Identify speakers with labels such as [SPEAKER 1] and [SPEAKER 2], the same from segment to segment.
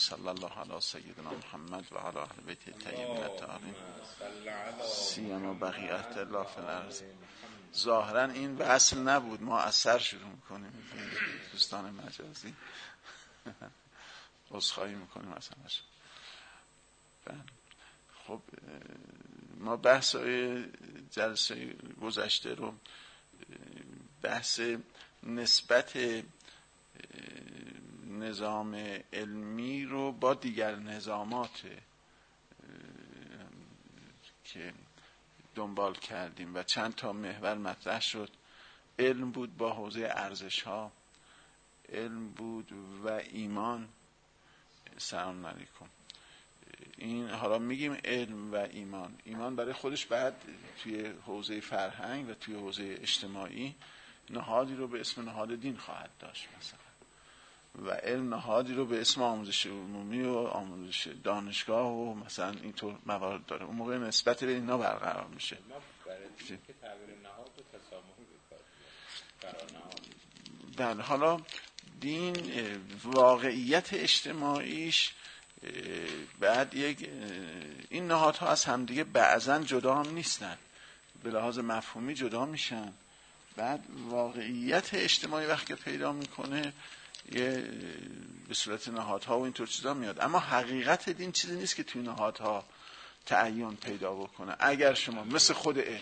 [SPEAKER 1] صلی الله علی سیدنا محمد و علی اهل بیت الطیبین الطاهرین سیما بقیت الله فی الارض. ظاهرا این به اصل نبود، ما از سر شروع میکنیم. دوستان مجازی عذرخواهی میکنیم ازش. خب ما بحث‌های جلسه گذشته رو، بحث نسبت نظام علمی رو با دیگر نظامات که دنبال کردیم و چند تا محور مطرح شد. علم بود با حوزه ارزش‌ها، علم بود و ایمان. سلام علیکم. این حالا میگیم علم و ایمان برای خودش بعد توی حوزه فرهنگ و توی حوزه اجتماعی نهادی رو به اسم نهاد دین خواهد داشت مثلا، و علم نهادی رو به اسم آموزش عمومی و آموزش دانشگاه و مثلا اینطور موارد داره. اون موقع نسبت به اینا برقرار میشه.
[SPEAKER 2] ما برای که تعبیر نهاد و تسامحی بکار.
[SPEAKER 1] بله، حالا دین واقعیت اجتماعیش بعد این نهادها از همدیگه بعضن جدا هم نیستن، به لحاظ مفهومی جدا میشن. بعد واقعیت اجتماعی وقتی پیدا میکنه به صورت نهادها و اینطور چیزا میاد. اما حقیقت دین چیزی نیست که توی نهادها تعین پیدا بکنه. اگر شما مثل خود علم،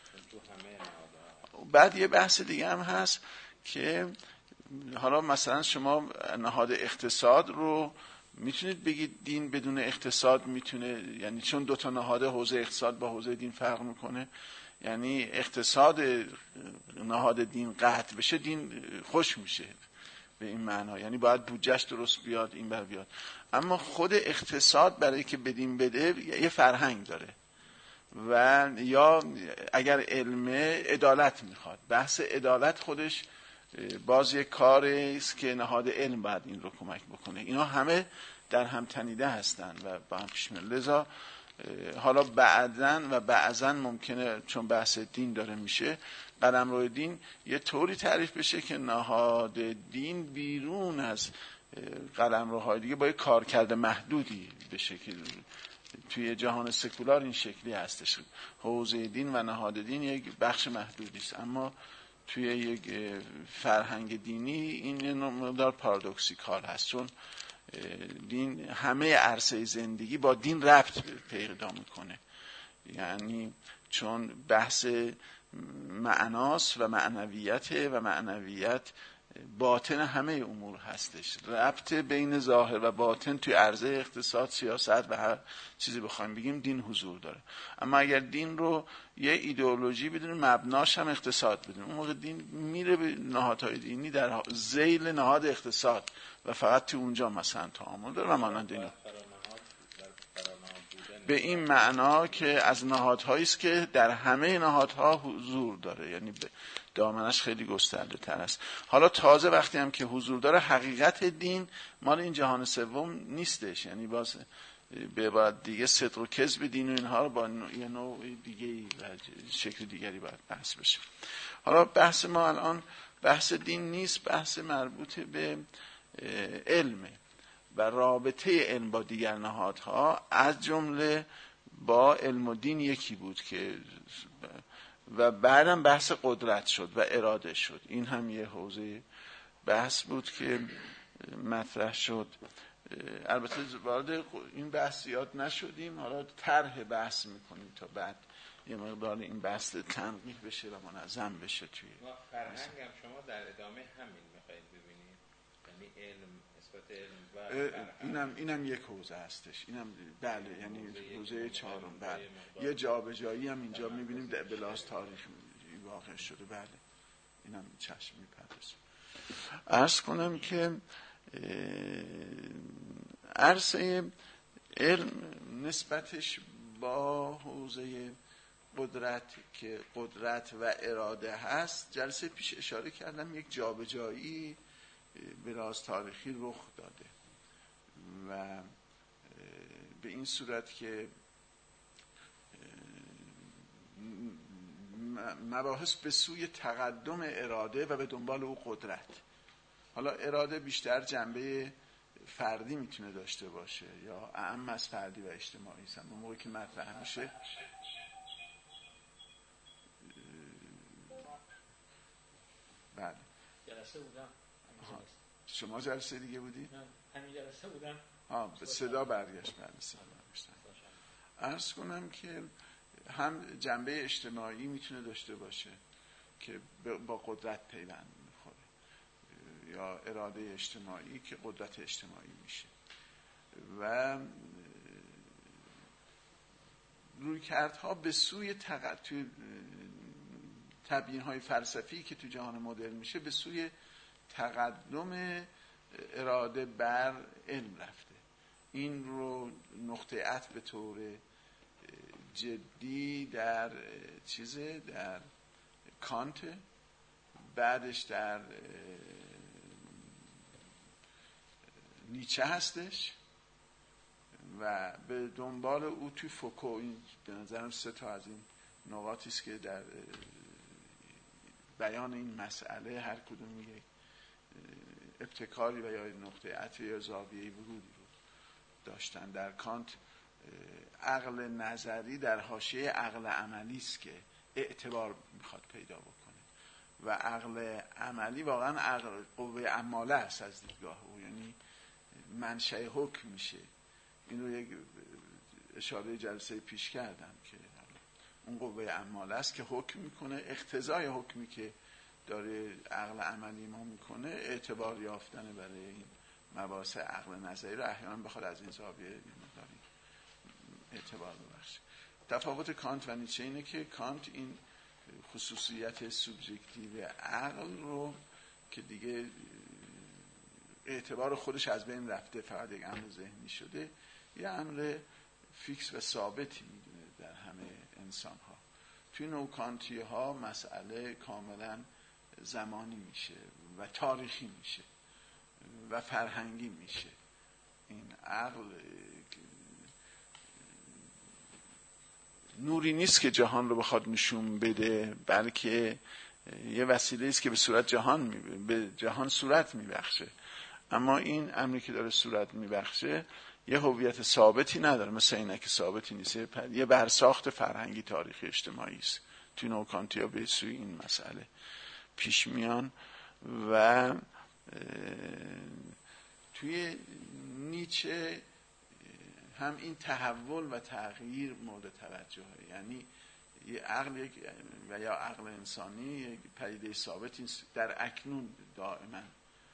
[SPEAKER 1] بعد یه بحث دیگه هم هست که حالا مثلا شما نهاد اقتصاد رو میتونید بگید دین بدون اقتصاد میتونه، یعنی چون دوتا نهاد حوزه اقتصاد با حوزه دین فرق میکنه، یعنی اقتصاد نهاد دین قطع بشه دین خوش میشه به این معنا، یعنی باید بودجهش درست بیاد این بر بیاد. اما خود اقتصاد برای که بدین بده یه فرهنگ داره، و یا اگر علمه عدالت میخواد. بحث عدالت خودش باز یک کاری است که نهاد علم باید این رو کمک بکنه. اینا همه در هم تنیده هستن و با هم پیش میرن. لذا حالا بعضن ممکنه چون بحث دین داره میشه، قلمرو دین یه طوری تعریف بشه که نهاد دین بیرون از قلمروهای دیگه با یه کارکرد محدودی بشه که توی جهان سکولار این شکلی هستش. حوزه دین و نهاد دین یک بخش محدودی است، اما توی یک فرهنگ دینی این یه مقدار پارادوکسیکال هست، چون دین همه عرصه زندگی با دین ربط پیدا میکنه. یعنی چون بحث معناست و معنویت باطن همه امور هستش. ربط بین ظاهر و باطن توی عرصه اقتصاد، سیاست و هر چیزی بخوایم بگیم دین حضور داره. اما اگر دین رو یه ایدئولوژی بدونیم مبناش هم اقتصاد بدونیم، اون موقع دین میره به نهادهای دینی در ذیل نهاد اقتصاد و فقط تو اونجا مثلا تعامل داره و مانند اینا. به این معنا که از نهادهایی است که در همه نهادها حضور داره، یعنی دامنش خیلی گسترده تر است. حالا تازه وقتی هم که حضور داره، حقیقت دین مال این جهان سوم نیستش، یعنی باز به بعد دیگه صدق و کذب دین و اینها رو با یه نوع دیگه و شکل دیگری باید بحث بشه. حالا بحث ما الان بحث دین نیست، بحث مربوط به علمه و رابطه علم با دیگر نهادها، از جمله با علم و دین یکی بود که و بعدم بحث قدرت شد و اراده شد. این هم یه حوزه بحث بود که مطرح شد. البته وارد این بحث زیاد نشدیم، حالا طرح بحث میکنیم تا بعد یه مقدار این بحث تنقیح بشه و منظم بشه. توی
[SPEAKER 2] فرهنگ هم شما در ادامه همین میخواید ببینید، یعنی علم نسبت علم و
[SPEAKER 1] اینم یک حوزه هستش. اینم بله، یعنی حوزه چهارم. بله، یه جابجایی هم اینجا میبینیم در بلاس تاریخ واقع شده. بله، اینم چشم میپردازیم. عرض کنم که عرصه علم نسبتش با حوزه قدرت که قدرت و اراده هست، جلسه پیش اشاره کردم یک جابجایی به راز تاریخی رخ داده و به این صورت که مباحث به سوی تقدم اراده و به دنبال او قدرت. حالا اراده بیشتر جنبه فردی میتونه داشته باشه یا اعم از فردی و اجتماعی است. اون موقعی که مطرح میشه بله.
[SPEAKER 3] جلسه بودم.
[SPEAKER 1] شما جلسه دیگه بودی؟
[SPEAKER 3] نه همین جلسه بودم.
[SPEAKER 1] به صدا برگشت. بله صدا برگشتن. عرض کنم که هم جنبه اجتماعی میتونه داشته باشه که با قدرت پیوند میخوره یا اراده اجتماعی که قدرت اجتماعی میشه و رویکردها به سوی تبیین‌های فلسفی که تو جهان مدرن میشه به سوی تقدم اراده بر علم رفته. این رو نقطه عطف به طور جدی در در کانت، بعدش در نیچه هستش و به دنبال او توی فوکو. این به نظرم 3 تا از این نقاطی است که در بیان این مسئله هر کدوم یک ابتکاری و یا نقطه عطف یا زاویه ورودی رو داشتن. در کانت عقل نظری در حاشیه عقل عملی است که اعتبار میخواد پیدا بکنه و عقل عملی واقعا عقل قوه عماله است از دیدگاه او، یعنی منشأ حکم میشه. این رو یک اشاره جلسه پیش کردم که اون قوه عماله است که حکم میکنه. اقتضای حکمی که داره عقل عملی ما میکنه اعتبار یافتن برای این مباحث عقل نظری رو احیانا بخواد از این زاویه مقداری اعتبار ببخشه. تفاوت کانت و نیچه اینه که کانت این خصوصیت سوبژکتیو عقل رو که دیگه اعتبار خودش از بین رفته، فقط یک امر ذهنی شده، یه امر فیکس و ثابتی میدونه در همه انسان ها. توی نوکانتی ها مسئله کاملا زمانی میشه و تاریخی میشه و فرهنگی میشه. این عقل نوری نیست که جهان رو بخواد نشون بده، بلکه یه وسیله است که به جهان صورت میبخشه. اما این امری که داره صورت میبخشه یه هویت ثابتی نداره، مثل عینک ثابتی نیست، یه برساخت فرهنگی تاریخی اجتماعی است. توی نوکانتیا به سوی این مسئله پیش میان و توی نیچه هم این تحول و تغییر مورد توجهه. یعنی یه عقل و یا عقل انسانی یک پدیده ثابتی در اکنون دائما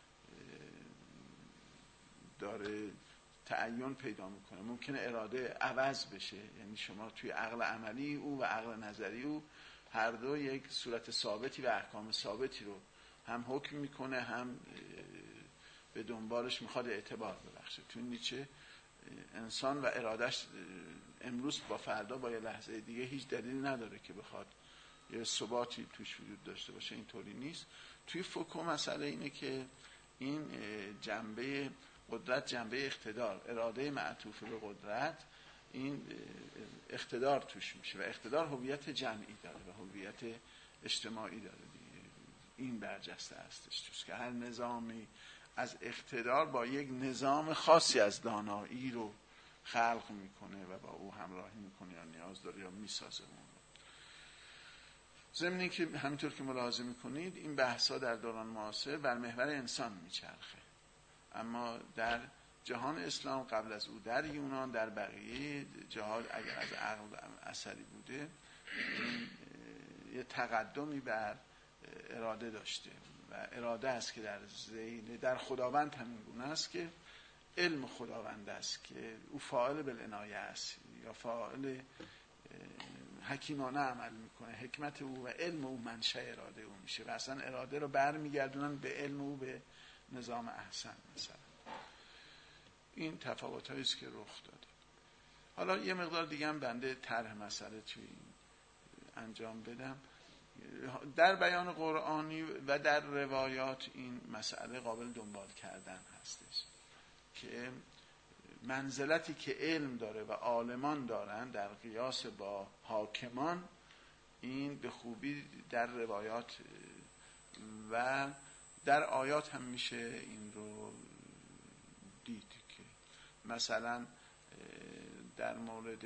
[SPEAKER 1] داره تعین پیدا میکنه. ممکنه اراده عوض بشه، یعنی شما توی عقل عملی او و عقل نظری او هر دو یک صورت ثابتی و احکام ثابتی رو هم حکم میکنه، هم به دنبالش میخواد اعتبار ببخشه. توی نیچه انسان و ارادش امروز با فردا با یه لحظه دیگه هیچ دلیل نداره که بخواد یه ثباتی توش وجود داشته باشه، اینطوری نیست. توی فوکو مسئله اینه که این جنبه قدرت، جنبه اقتدار، اراده معطوف به قدرت، این اقتدار توش میشه و اقتدار هویت جمعی داره و هویت اجتماعی داره دیگه. این برجسته هستش توش که هر نظامی از اقتدار با یک نظام خاصی از دانایی رو خلق میکنه و با او همراهی میکنه یا نیاز داره یا میسازه اون رو. ضمن این که همینطور که ملاحظه میکنید این بحثا در دوران معاصر بر محور انسان میچرخه، اما در جهان اسلام قبل از او در یونان در بقیه جهات اگر از عقل اثری بوده این یه تقدمی بر اراده داشته و اراده است که در خداوند همین گونه است که علم خداوند است که او فاعل بالعنایه است یا فاعل حکیمانه عمل میکنه. حکمت او و علم او منشأ اراده او میشه و اصلا اراده رو برمیگردونن به علم او، به نظام احسن. مثلا این تفاوت‌هایی است که رخ داده. حالا یه مقدار دیگه هم بنده طرح مسئله توی این انجام بدم. در بیان قرآنی و در روایات این مسئله قابل دنبال کردن هستش که منزلتی که علم داره و عالمان دارن در قیاس با حاکمان، این به خوبی در روایات و در آیات هم میشه این رو دید. مثلا در مورد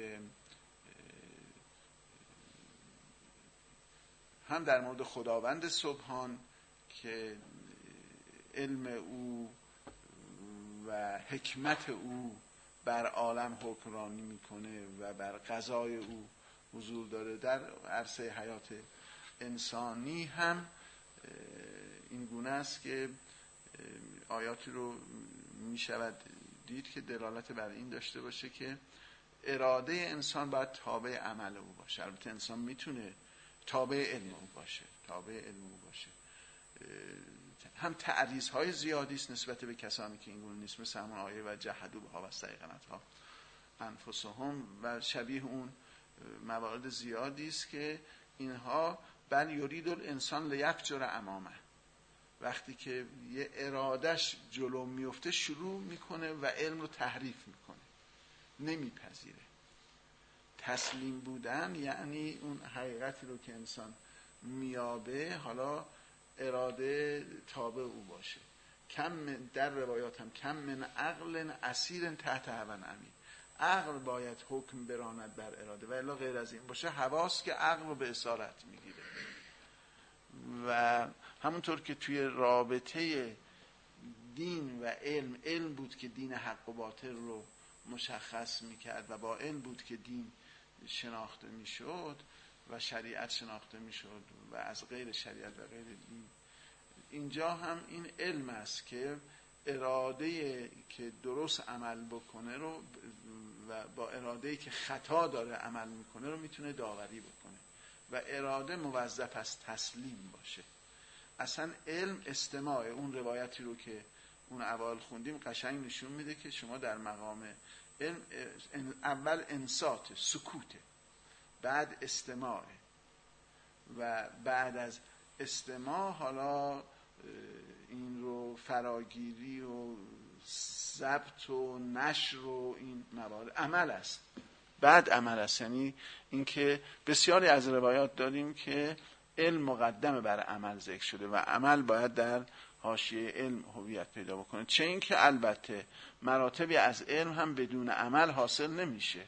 [SPEAKER 1] هم در مورد خداوند سبحان که علم او و حکمت او بر عالم حکمرانی میکنه و بر قضای او حضور داره، در عرصه حیات انسانی هم این گونه است که آیاتی رو میشود دید که دلالت بر این داشته باشه که اراده انسان باید تابع عمل او باشه. البته انسان میتونه تابع علم او باشه، هم تعریض‌های زیادی است نسبت به کسانی که این گونه نیست، مثل همون آیه و جحدوا بها و استیقنتها انفسهم و شبیه اون موارد زیادی است که اینها بل یرید الانسان لیفجر امامه، وقتی که یه ارادش جلو میفته شروع میکنه و علم رو تحریف میکنه، نمیپذیره. تسلیم بودن یعنی اون حقیقتی رو که انسان میابه حالا اراده تابع او باشه. در روایات هم کم من عقل اسیر تحت هوی امیر، عقل باید حکم براند بر اراده و الا غیر از این باشه حواس که عقل رو به اسارت میگیره. و همونطور که توی رابطه دین و علم بود که دین حق و باطل رو مشخص میکرد و با علم بود که دین شناخته میشد و شریعت شناخته میشد و از غیر شریعت و غیر دین. اینجا هم این علم است که اراده که درست عمل بکنه رو و با اراده که خطا داره عمل میکنه رو میتونه داوری بکنه و اراده موظف از تسلیم باشه. اصلا علم استماع، اون روایتی رو که اون اول خوندیم قشنگ نشون میده که شما در مقام علم اول انصات، سکوته، بعد استماع و بعد از استماع حالا این رو فراگیری و ضبط و نشر و این موارد عمل است. بعد عمل است، یعنی اینکه بسیاری از روایات داریم که علم مقدمه بر عمل ذکر شده و عمل باید در حاشیه علم هویت پیدا بکنه، چه این که البته مراتبی از علم هم بدون عمل حاصل نمیشه،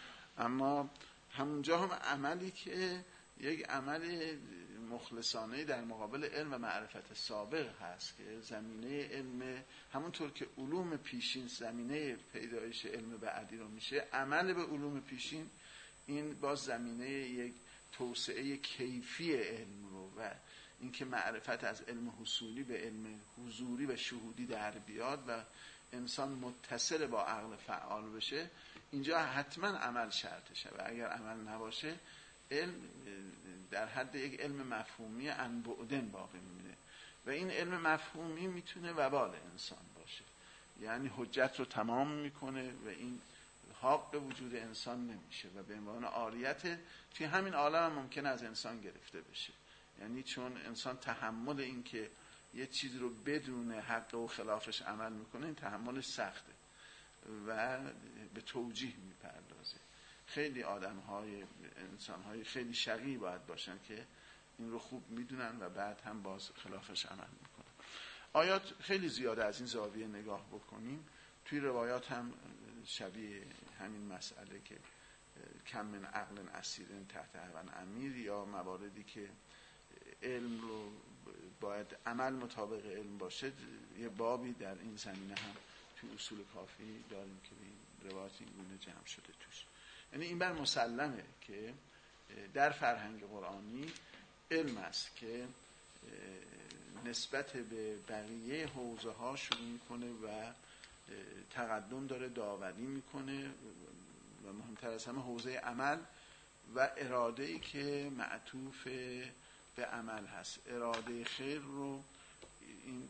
[SPEAKER 1] اما همونجا هم عملی که یک عمل مخلصانه در مقابل علم و معرفت سابق هست که زمینه علم، همونطور که علوم پیشین زمینه پیدایش علم بعدی رو میشه، عمل به علوم پیشین این باز زمینه یک توسعه کیفی علم رو و اینکه معرفت از علم حصولی به علم حضوری و شهودی در بیاد و انسان متصل با عقل فعال بشه، اینجا حتما عمل شرطشه و اگر عمل نباشه علم در حد یک علم مفهومی انبعدن باقی میمونه و این علم مفهومی میتونه وبال انسان باشه، یعنی حجت رو تمام میکنه و این حق وجود انسان نمیشه و به عنوان عاریت توی همین عالم هم ممکنه از انسان گرفته بشه، یعنی چون انسان تحمل این که یه چیز رو بدون حق و خلافش عمل میکنه این تحملش سخته و به توجیه میپردازه. خیلی انسان‌های خیلی شقی باید باشن که این رو خوب میدونن و بعد هم باز خلافش عمل میکنن. آیات خیلی زیاده از این زاویه نگاه بکنیم، توی روایات هم شبیه همین مسئله که کم من عقل اسیر تحت هوی امیر یا مواردی که علم رو باید عمل مطابق علم باشه، یه بابی در این زمینه هم توی اصول کافی داریم که این روایات این گونه جمع شده توش. یعنی این بر مسلمه که در فرهنگ قرآنی علم است که نسبت به بقیه حوزه ها شروع میکنه و تقدم داره، داوری میکنه و مهمتر از همه حوزه عمل و اراده‌ای که معطوف به عمل هست. اراده خیر رو این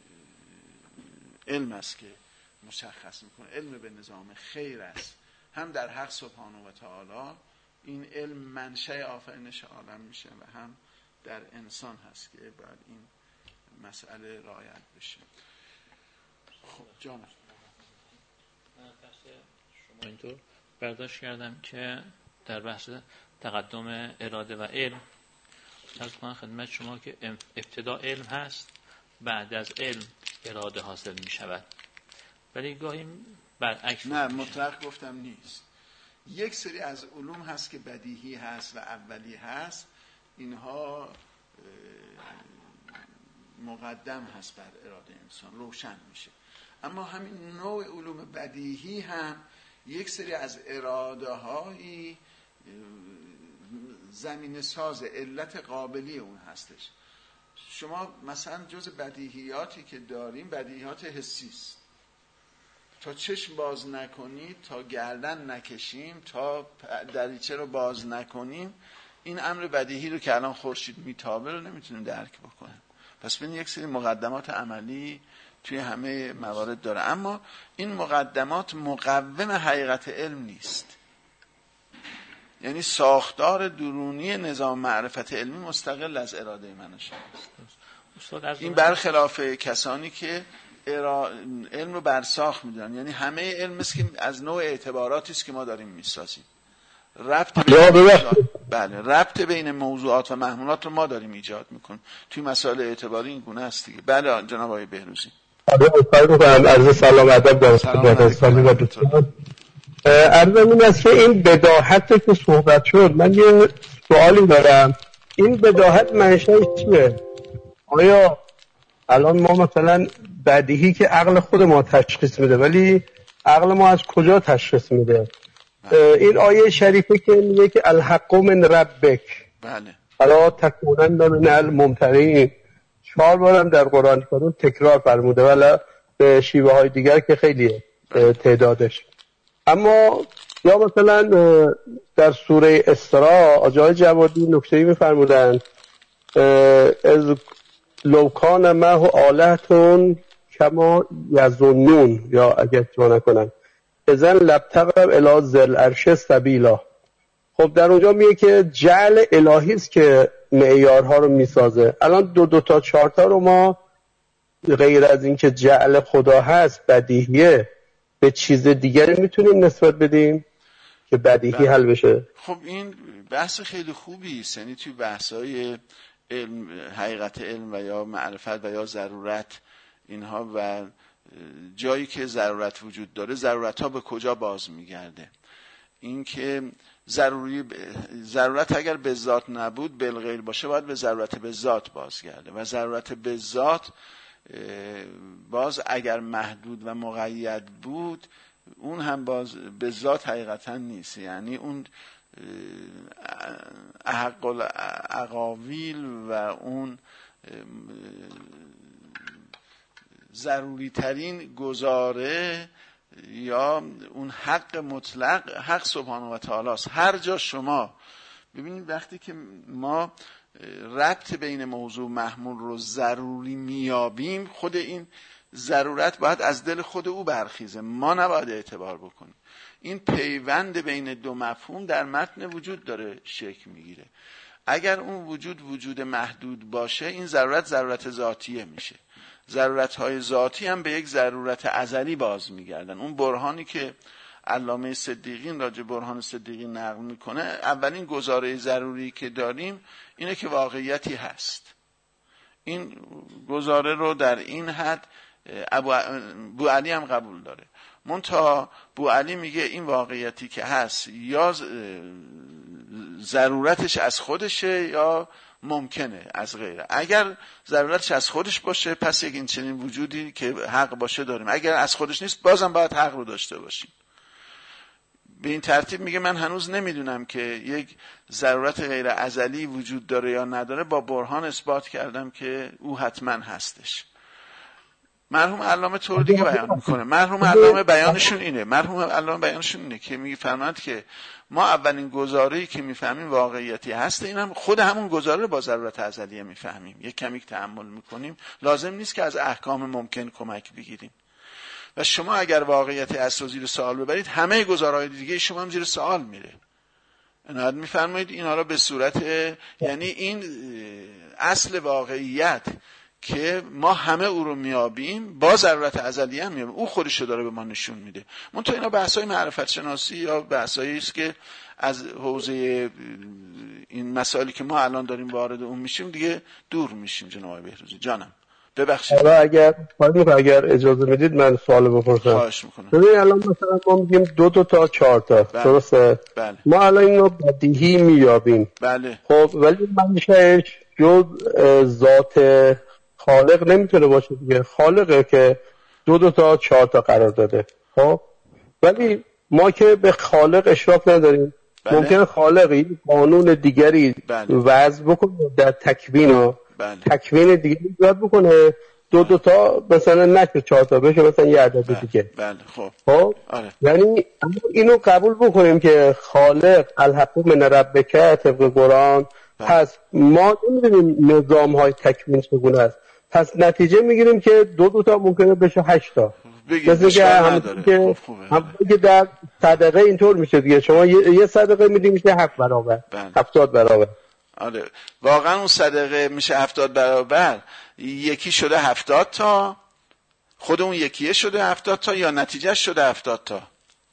[SPEAKER 1] علم است که مشخص میکنه، علم به نظام خیر است، هم در حق سبحانه و تعالی این علم منشأ آفرینش عالم میشه و هم در انسان هست که باید این مسئله رعایت بشه. خب جانم
[SPEAKER 3] شما اینطور برداشت کردم که در بحث تقدم اراده و علم عرض کنم خدمت شما که ابتدا علم هست، بعد از علم اراده حاصل می شود ولی گاهی برعکس.
[SPEAKER 1] نه مطلق گفتم نیست. یک سری از علوم هست که بدیهی هست و اولی هست، اینها مقدم هست بر اراده انسان، روشن میشه. اما همین نوع علوم بدیهی هم یک سری از اراده هایی زمینه ساز علت قابلی اون هستش. شما مثلا جز بدیهیاتی که داریم بدیهیات حسی است. تا چشم باز نکنید، تا گردن نکشیم، تا دریچه رو باز نکنیم، این امر بدیهی رو که الان خورشید میتابه رو نمیتونیم درک بکنیم. پس ببین یک سری مقدمات عملی توی همه موارد داره، اما این مقدمات مقوم حقیقت علم نیست. یعنی ساختار درونی نظام معرفت علمی مستقل از اراده من و شماست. این برخلاف کسانی که علم رو برساخت میدونن، یعنی همه علم است که از نوع اعتباراتی است که ما داریم میسازیم. ربط بین موضوعات و محمولات رو ما داریم ایجاد میکنیم. توی مسائل اعتباری این گونه است دیگه. بله جناب آقای بهروزی.
[SPEAKER 4] عرض سلام ادب دارم. عرضم این است که این بداهت که صحبت شد، من یه سوالی دارم. این بداهت منشأش چیه؟ آیا الان ما مثلا بدیهی که عقل خود ما تشخیص میده، ولی عقل ما از کجا تشخیص میده؟ این آیه شریفه که میگه که الحق من ربک،
[SPEAKER 1] بله،
[SPEAKER 4] حالا تکونن من الممترین، 4 بارم در قرآن کریم تکرار فرموده، ولی به شیوه های دیگر که خیلیه تعدادش. اما یا مثلا در سوره اسراء آقای جوادی نکته‌ای میفرمودن از لو کان معه آلهة کما یظنون، یا اگر اشتباه نکنم اذن لابتغوا الی ذی العرش سبیلا. خب در اونجا میگه که جعل الهی است که معیارها رو میسازه. الان 2 تا 4 تا رو ما غیر از این که جعل خدا هست بدیهیه، به چیز دیگری میتونیم نسبت بدیم که بدیهی حل بشه؟
[SPEAKER 1] خب این بحث خیلی خوبی است. یعنی توی بحث‌های علم، حقیقت علم و یا معرفت و یا ضرورت، اینها و جایی که ضرورت وجود داره، ضرورت ها به کجا باز میگرده؟ این که ضرورت اگر به ذات نبود بالغیر باشه، باید به ضرورت به ذات بازگرده و ضرورت به ذات باز اگر محدود و مقید بود، اون هم باز به ذات حقیقتا نیست. یعنی اون احق الاقاویل و اون ضروری ترین گزاره یا اون حق مطلق حق سبحانه و تعالی است. هر جا شما ببینید وقتی که ما ربط بین موضوع محمول رو ضروری میابیم، خود این ضرورت باید از دل خود او برخیزه، ما نباید اعتبار بکنیم. این پیوند بین دو مفهوم در متن وجود داره شکل میگیره. اگر اون وجود محدود باشه، این ضرورت ذاتیه میشه. ضرورت‌های ذاتی هم به یک ضرورت ازلی باز میگردن. اون برهانی که علامه صدیقین راجع برهان صدیقین نقل میکنه، اولین گزاره ضروری که داریم اینه که واقعیتی هست. این گزاره رو در این حد بو علی هم قبول داره. منتها بو علی میگه این واقعیتی که هست یا ضرورتش از خودشه یا ممکنه از غیره. اگر ضرورتش از خودش باشه، پس یک این چنین وجودی که حق باشه داریم. اگر از خودش نیست، بازم باید حق رو داشته باشیم. به این ترتیب میگه من هنوز نمیدونم که یک ضرورت غیر ازلی وجود داره یا نداره، با برهان اثبات کردم که او حتما هستش. مرحوم علامه طور دیگه بیان میکنه. مرحوم علامه بیانشون اینه که میفرماند که ما اولین گزاره‌ای که میفهمیم واقعیتی هست، اینم خود همون گزاره با ضرورت ازلیه میفهمیم. یک کمی تأمل میکنیم، لازم نیست که از احکام ممکن کمک بگیریم. و شما اگر واقعیت اصل زیر سوال ببرید، همه گزاره‌های دیگه شما هم زیر سوال میره. عنایت میفرمایید اینا رو به صورت، یعنی این اصل واقعیت که ما همه او رو میابیم، با ضرورت ازلیه هم میابیم، او خودش رو داره به ما نشون میده. منتها اینا بحثای معرفت شناسی یا بحثایی است که از حوزه این مسائلی که ما الان داریم وارد اون میشیم دیگه دور میشیم. جناب بهروزی جانم ببخشید.
[SPEAKER 4] حالا اگر اجازه میدید من سوال بپرسم.
[SPEAKER 1] خواهش میکنم.
[SPEAKER 4] ببین الان مثلا ما میگیم 2 تا 4 تا، درسته؟
[SPEAKER 1] بله.
[SPEAKER 4] ما الان اینو بدیهی میابیم.
[SPEAKER 1] بله.
[SPEAKER 4] خب ولی منشأش جز ذات خالق نمیتونه باشه دیگه. خالقه که 2 تا 4 تا قرار داده. خب ولی ما که به خالق اشراف نداریم.
[SPEAKER 1] بله.
[SPEAKER 4] ممکنه خالق این قانون دیگری وضع بکنه در تکوین تکوین دیگری ایجاد بکنه، 2 تا مثلا نشه 4 تا بشه مثلا یه عدد دیگه.
[SPEAKER 1] بله.
[SPEAKER 4] خب
[SPEAKER 1] آره.
[SPEAKER 4] یعنی اینو قبول بکنیم که خالق الحق من ربک طبق قرآن. پس ما نمیدونیم نظام های تکوین چگونه است، پس نتیجه میگیریم که 2 تا ممکنه بشه 8 تا. مثل که همه در صدقه اینطور میشه دیگه، شما یه صدقه میدیم میشه 7 برابر 70 برابر.
[SPEAKER 1] آره واقعا اون صدقه میشه 70 برابر. یکی شده 70 تا، خود اون یکیه شده 70 تا یا نتیجه شده 70 تا؟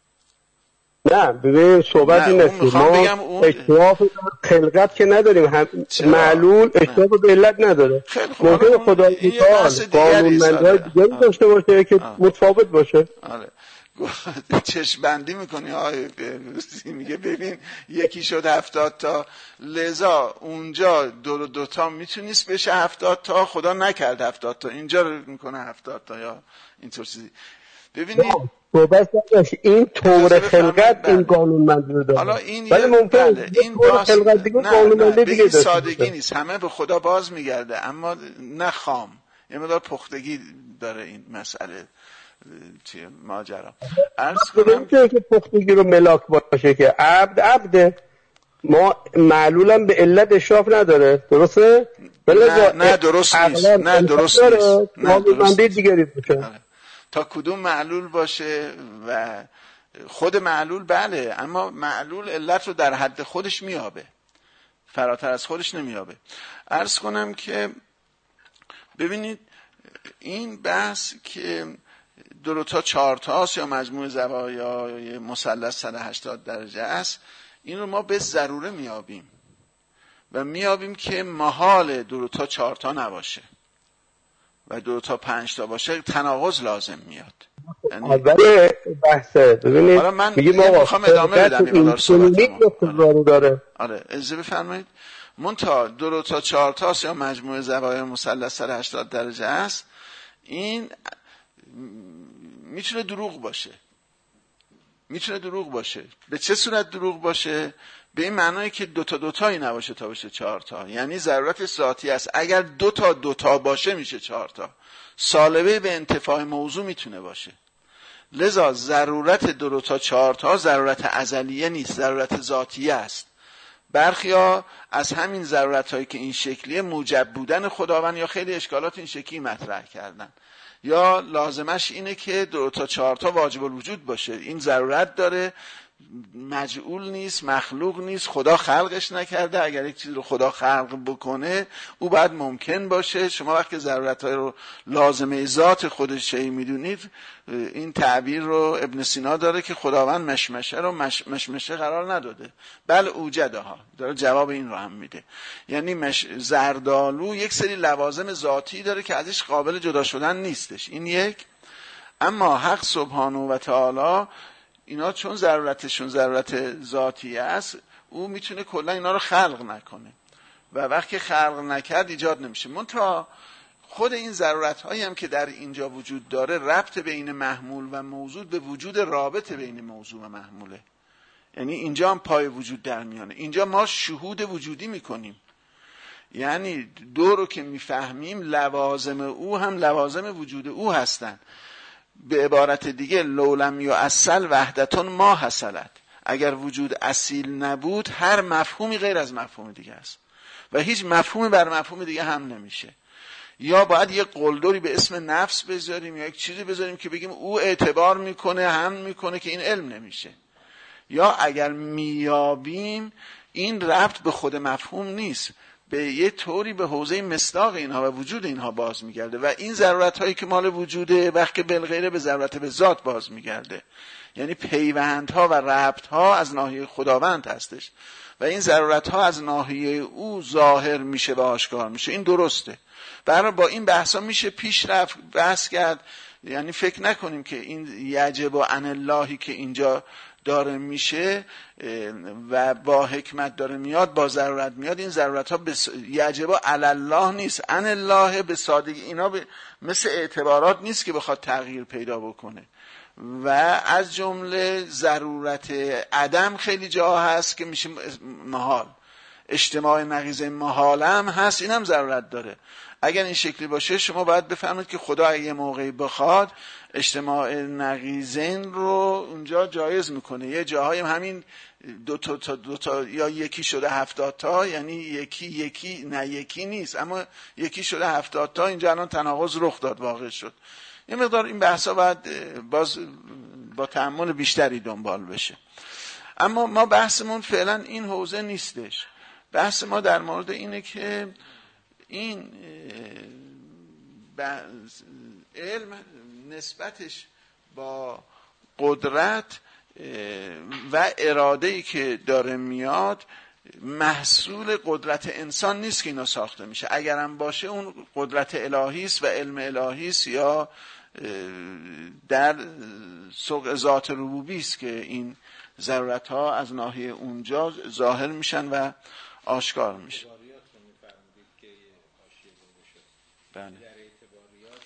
[SPEAKER 4] نه ببین صحبت این است، ما اشتراف خلقت که نداریم، معلول اشتراف به علت نداره. ممکنه خدا قانونمندهای دیگری داشته باشه که متفاوت باشه.
[SPEAKER 1] آره چشم بندی میکنی آقای بهروزی، میگه ببین یکی شد 70 تا، لذا اونجا 2 تا میتونیست بشه 70 تا، خدا نکرد 70 تا، اینجا رو میکنه 70 تا یا اینطور چیزی. ببینید
[SPEAKER 4] این طور خلقت این قانونمندی رو داره.
[SPEAKER 1] حالا این
[SPEAKER 4] ولی ممکنه این طور خلقت دیگه قانونمندی دیگه داشته
[SPEAKER 1] سادگی نیست، همه به خدا باز میگرده اما نه خام، یه مقدار پختگی داره این مسئله ماجرا. عرض کنم
[SPEAKER 4] که پختگی رو ملاک باشه که عبد ما معلولم به علت اشراف نداره، درسته؟
[SPEAKER 1] نه درست نیست. نه درست نیست.
[SPEAKER 4] دیگری باشه.
[SPEAKER 1] تا کدوم معلول باشه و خود معلول بله، اما معلول علت رو در حد خودش میابه، فراتر از خودش نمیابه. عرض کنم که ببینید این بحث که 2 تا 4 تا است یا مجموع زوایای مثلث 180 درجه است، این رو ما به ضروره میابیم و میابیم که محال 2 تا 4 تا نباشه و 2 تا 5 تا باشه، تناقض لازم میاد.
[SPEAKER 4] اول بحثه ببینید
[SPEAKER 1] حالا من میخوام ادامه بدم این مقدار صحبتمو. آره اجازه بفرمایید. منتها 2 تا 4 تا یا مجموع زوایای مثلث 180 درجه است، این میتونه دروغ باشه. به چه صورت دروغ باشه؟ به این معنایی که 2 تا 2 تایی نباشه تا بشه 4 تا، یعنی ضرورت ذاتی است. اگر 2 تا 2 تا باشه میشه 4 تا، سالبه به انتفاع موضوع میتونه باشه. لذا ضرورت 2 تا 4 تا ضرورت ازلیه نیست، ضرورت ذاتیه است. برخیا از همین ضرورت هایی که این شکلیه موجب بودن خداوند یا خیلی اشکالات این شکلی مطرح کردن، یا لازمش اینه که 2 تا 4 تا واجب الوجود باشه. این ضرورت داره، مجعول نیست، مخلوق نیست، خدا خلقش نکرده. اگر یک چیز رو خدا خلق بکنه او باید ممکن باشه. شما وقتی ضرورت‌های رو لازمه ذات خودش میدونید، این تعبیر رو ابن سینا داره که خداوند مشمشه رو مشمشه قرار نداده، بل اوجدها، داره جواب این رو هم میده. یعنی زردالو یک سری لوازم ذاتی داره که ازش قابل جدا شدن نیستش، این یک. اما حق سبحانه و تعالی اینا چون ضرورتشون ضرورت ذاتی است، او میتونه کلا اینا رو خلق نکنه و وقتی خلق نکرد ایجاد نمیشه. منتها خود این ضرورت هایی هم که در اینجا وجود داره، ربط بین محمول و موضوع به وجود رابط بین موضوع و محموله. یعنی اینجا هم پای وجود در میانه. اینجا ما شهود وجودی میکنیم، یعنی دو رو که میفهمیم لوازم او هم لوازم وجود او هستن. به عبارت دیگه لولم یا اصل وحدتون ما حصلت، اگر وجود اصیل نبود هر مفهومی غیر از مفهوم دیگه است و هیچ مفهومی بر مفهوم دیگه هم نمیشه. یا باید یک قلدری به اسم نفس بذاریم یا یک چیزی بذاریم که بگیم او اعتبار میکنه هم میکنه، که این علم نمیشه. یا اگر میابیم این ربط به خود مفهوم نیست، به یه طوری به حوزه مصداق اینها و وجود اینها باز میگرده و این ضرورت هایی که مال وجوده وقتی بالغیره به ضرورت به ذات باز میگرده. یعنی پیوندها و ربطها از ناحیه خداوند هستش و این ضرورت ها از ناحیه او ظاهر میشه و آشکار میشه. این درسته. برای با این بحثا میشه پیش رفت، بحث کرد. یعنی فکر نکنیم که این یجب و عن اللهی که اینجا داره میشه و با حکمت داره میاد، با ضرورت میاد. این ضرورت ها یجب علی الله نیست، عن الله به سادگی. اینا مثل اعتبارات نیست که بخواد تغییر پیدا بکنه. و از جمله ضرورت عدم خیلی جا هست که میشه محال. اجتماع نقیضه محال هم هست، اینم ضرورت داره. اگر این شکلی باشه شما باید بفهمید که خدا اگه یه موقعی بخواد اجتماع نقیضین رو اونجا جایز میکنه. یه جاهای همین دو تا یا یکی شده 70 تا، یعنی یکی نه یکی نیست، اما یکی شده 70 تا. اینجا الان تناقض رخ داد، واقع شد. یه مقدار این بحثا باید باز با تأمل بیشتری دنبال بشه. اما ما بحثمون فعلا این حوزه نیستش. بحث ما در مورد اینه که این علم نسبتش با قدرت و اراده‌ای که داره میاد محصول قدرت انسان نیست که اینا ساخته میشه. اگرم باشه اون قدرت الهی است و علم الهی است، یا در سوق ذات ربوبی است که این ضرورت ها از ناحیه اونجا ظاهر میشن و آشکار میشه. بله.
[SPEAKER 2] در اعتباریات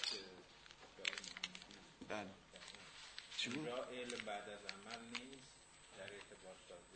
[SPEAKER 1] بله. چی بود؟
[SPEAKER 2] علم بعد از عمل نیست در اعتبار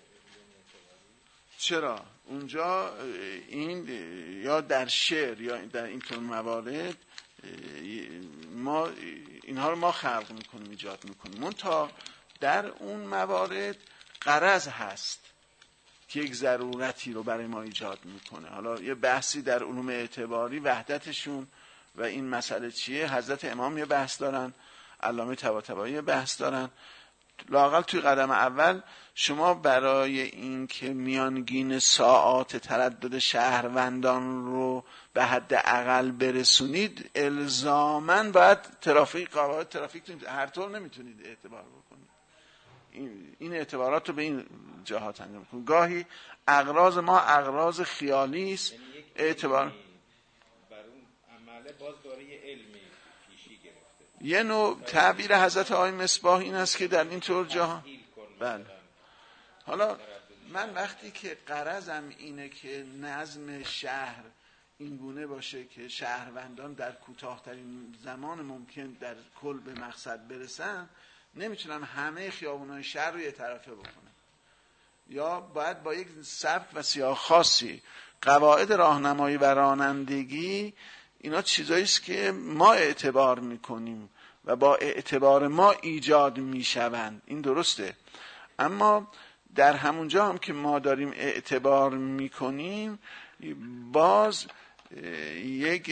[SPEAKER 1] چرا؟ اونجا این یا در شعر یا در اینطور موارد ما اینها رو ما خلق میکنیم، ایجاد میکنیم. منتها در اون موارد غرض هست که یک ضرورتی رو برای ما ایجاد میکنه. حالا یه بحثی در علوم اعتباری وحدتشون و این مسئله چیه، حضرت امام یه بحث دارن، علامه طباطبایی یه بحث دارن. لااقل توی قدم اول شما برای این که میانگین ساعات تردد شهروندان رو به حد اقل برسونید الزاماً باید قواعد ترافیک هر طور نمیتونید اعتبار بکنید. این اعتبارات رو به این جهات انجام کنید. گاهی اغراض ما اغراض خیالی است، اعتبار
[SPEAKER 2] بر اون عمله باز داره یه علمی پیشی گرفته.
[SPEAKER 1] یه نوع تعبیر حضرت آقای مصباح این است که در این طور جهان. بله. حالا من وقتی که غرضم اینه که نظم شهر این گونه باشه که شهروندان در کوتاه‌ترین زمان ممکن در کل به مقصد برسن، نمیتونم همه خیابونای شهر رو یه طرفه بکنم، یا باید با یک سبک و سیاق خاصی. قواعد راهنمایی و رانندگی اینا چیزایی است که ما اعتبار میکنیم و با اعتبار ما ایجاد میشوند، این درسته. اما در همونجا هم که ما داریم اعتبار میکنیم، باز یک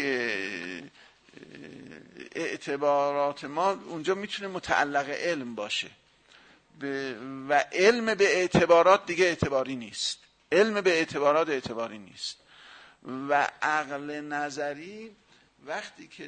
[SPEAKER 1] اعتبارات ما اونجا میتونه متعلق علم باشه و علم به اعتبارات دیگه اعتباری نیست. علم به اعتبارات اعتباری نیست. و عقل نظری وقتی که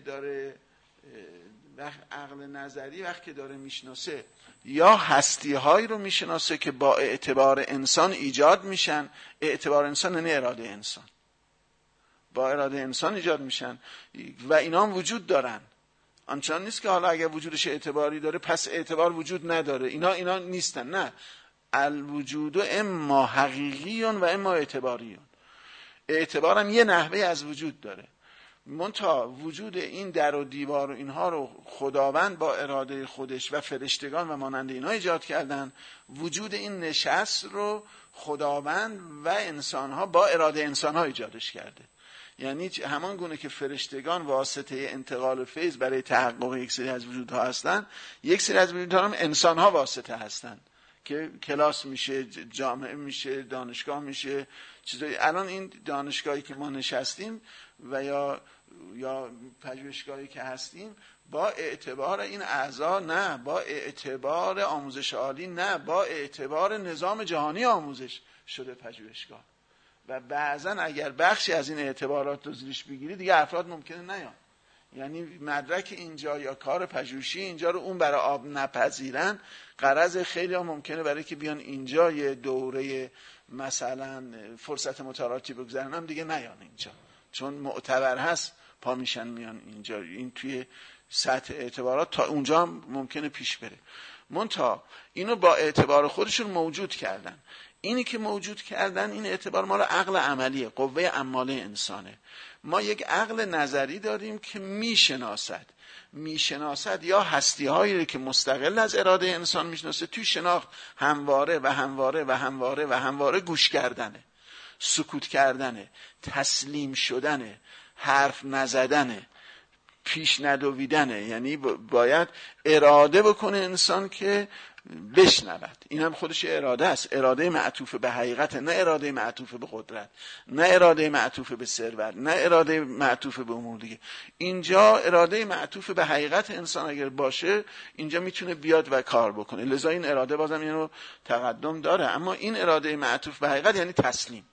[SPEAKER 1] داره میشناسه، یا هستی‌هایی رو میشناسه که با اعتبار انسان ایجاد میشن. اعتبار انسان یعنی اراده انسان، با اراده انسان ایجاد میشن و اینا هم وجود دارن. آنچنان نیست که حالا اگر وجودش اعتباری داره پس اعتبار وجود نداره. اینا نیستن. نه، الوجود اما حقیقیون و اما اعتباریون. اعتبار هم یه نحوه از وجود داره. منتها وجود این در و دیوار و اینها رو خداوند با اراده خودش و فرشتگان و مانند اینها ایجاد کردن. وجود این نشست رو خداوند و انسانها با اراده انسانها ایجادش کرده. یعنی همان گونه که فرشتگان واسطه انتقال فیض برای تحقق یک سری از وجودها هستن، یک سری از وجودها هم انسانها واسطه هستن که کلاس میشه، جامعه میشه، دانشگاه میشه، چیزایی. الان این دانشگاهی که ما نشستیم و یا پژوهشگاهی که هستیم، با اعتبار این اعضا نه، با اعتبار آموزش عالی نه، با اعتبار نظام جهانی آموزش شده پژوهشگاه. و بعضا اگر بخشی از این اعتبارات رو زیرش بگیری دیگه افراد ممکنه نیان. یعنی مدرک اینجا یا کار پژوهشی اینجا رو اون برای آب نپذیرن. غرض خیلی ها ممکنه برای که بیان اینجا یه دوره مثلا فرصت مطالعاتی بگذارن هم دیگه نیان اینجا، چون معتبر هست پا میشن میان اینجا. این توی سطح اعتبارات تا اونجا هم ممکنه پیش بره. منتها اینو با اعتبار خودشون موجود کردن. اینی که موجود کردن، این اعتبار مال عقل عملیه، قوه عماله انسانه. ما یک عقل نظری داریم که میشناسد یا هستی هایی که مستقل از اراده انسان میشناسه. توی شناخت همواره و همواره و همواره و همواره گوش کردنه، سکوت کردنه، تسلیم شدنه، حرف نزدنه، پیش ندویدنه. یعنی باید اراده بکنه انسان که بشنود. این هم خودش اراده است، اراده معطوف به حقیقت، نه اراده معطوف به قدرت، نه اراده معطوف به ثروت، نه اراده معطوف به امور دیگه. اینجا اراده معطوف به حقیقت انسان اگر باشه، اینجا میتونه بیاد و کار بکنه. لذا این اراده بازم اینو تقدم داره. اما این اراده معطوف به حقیقت یعنی تسلیم،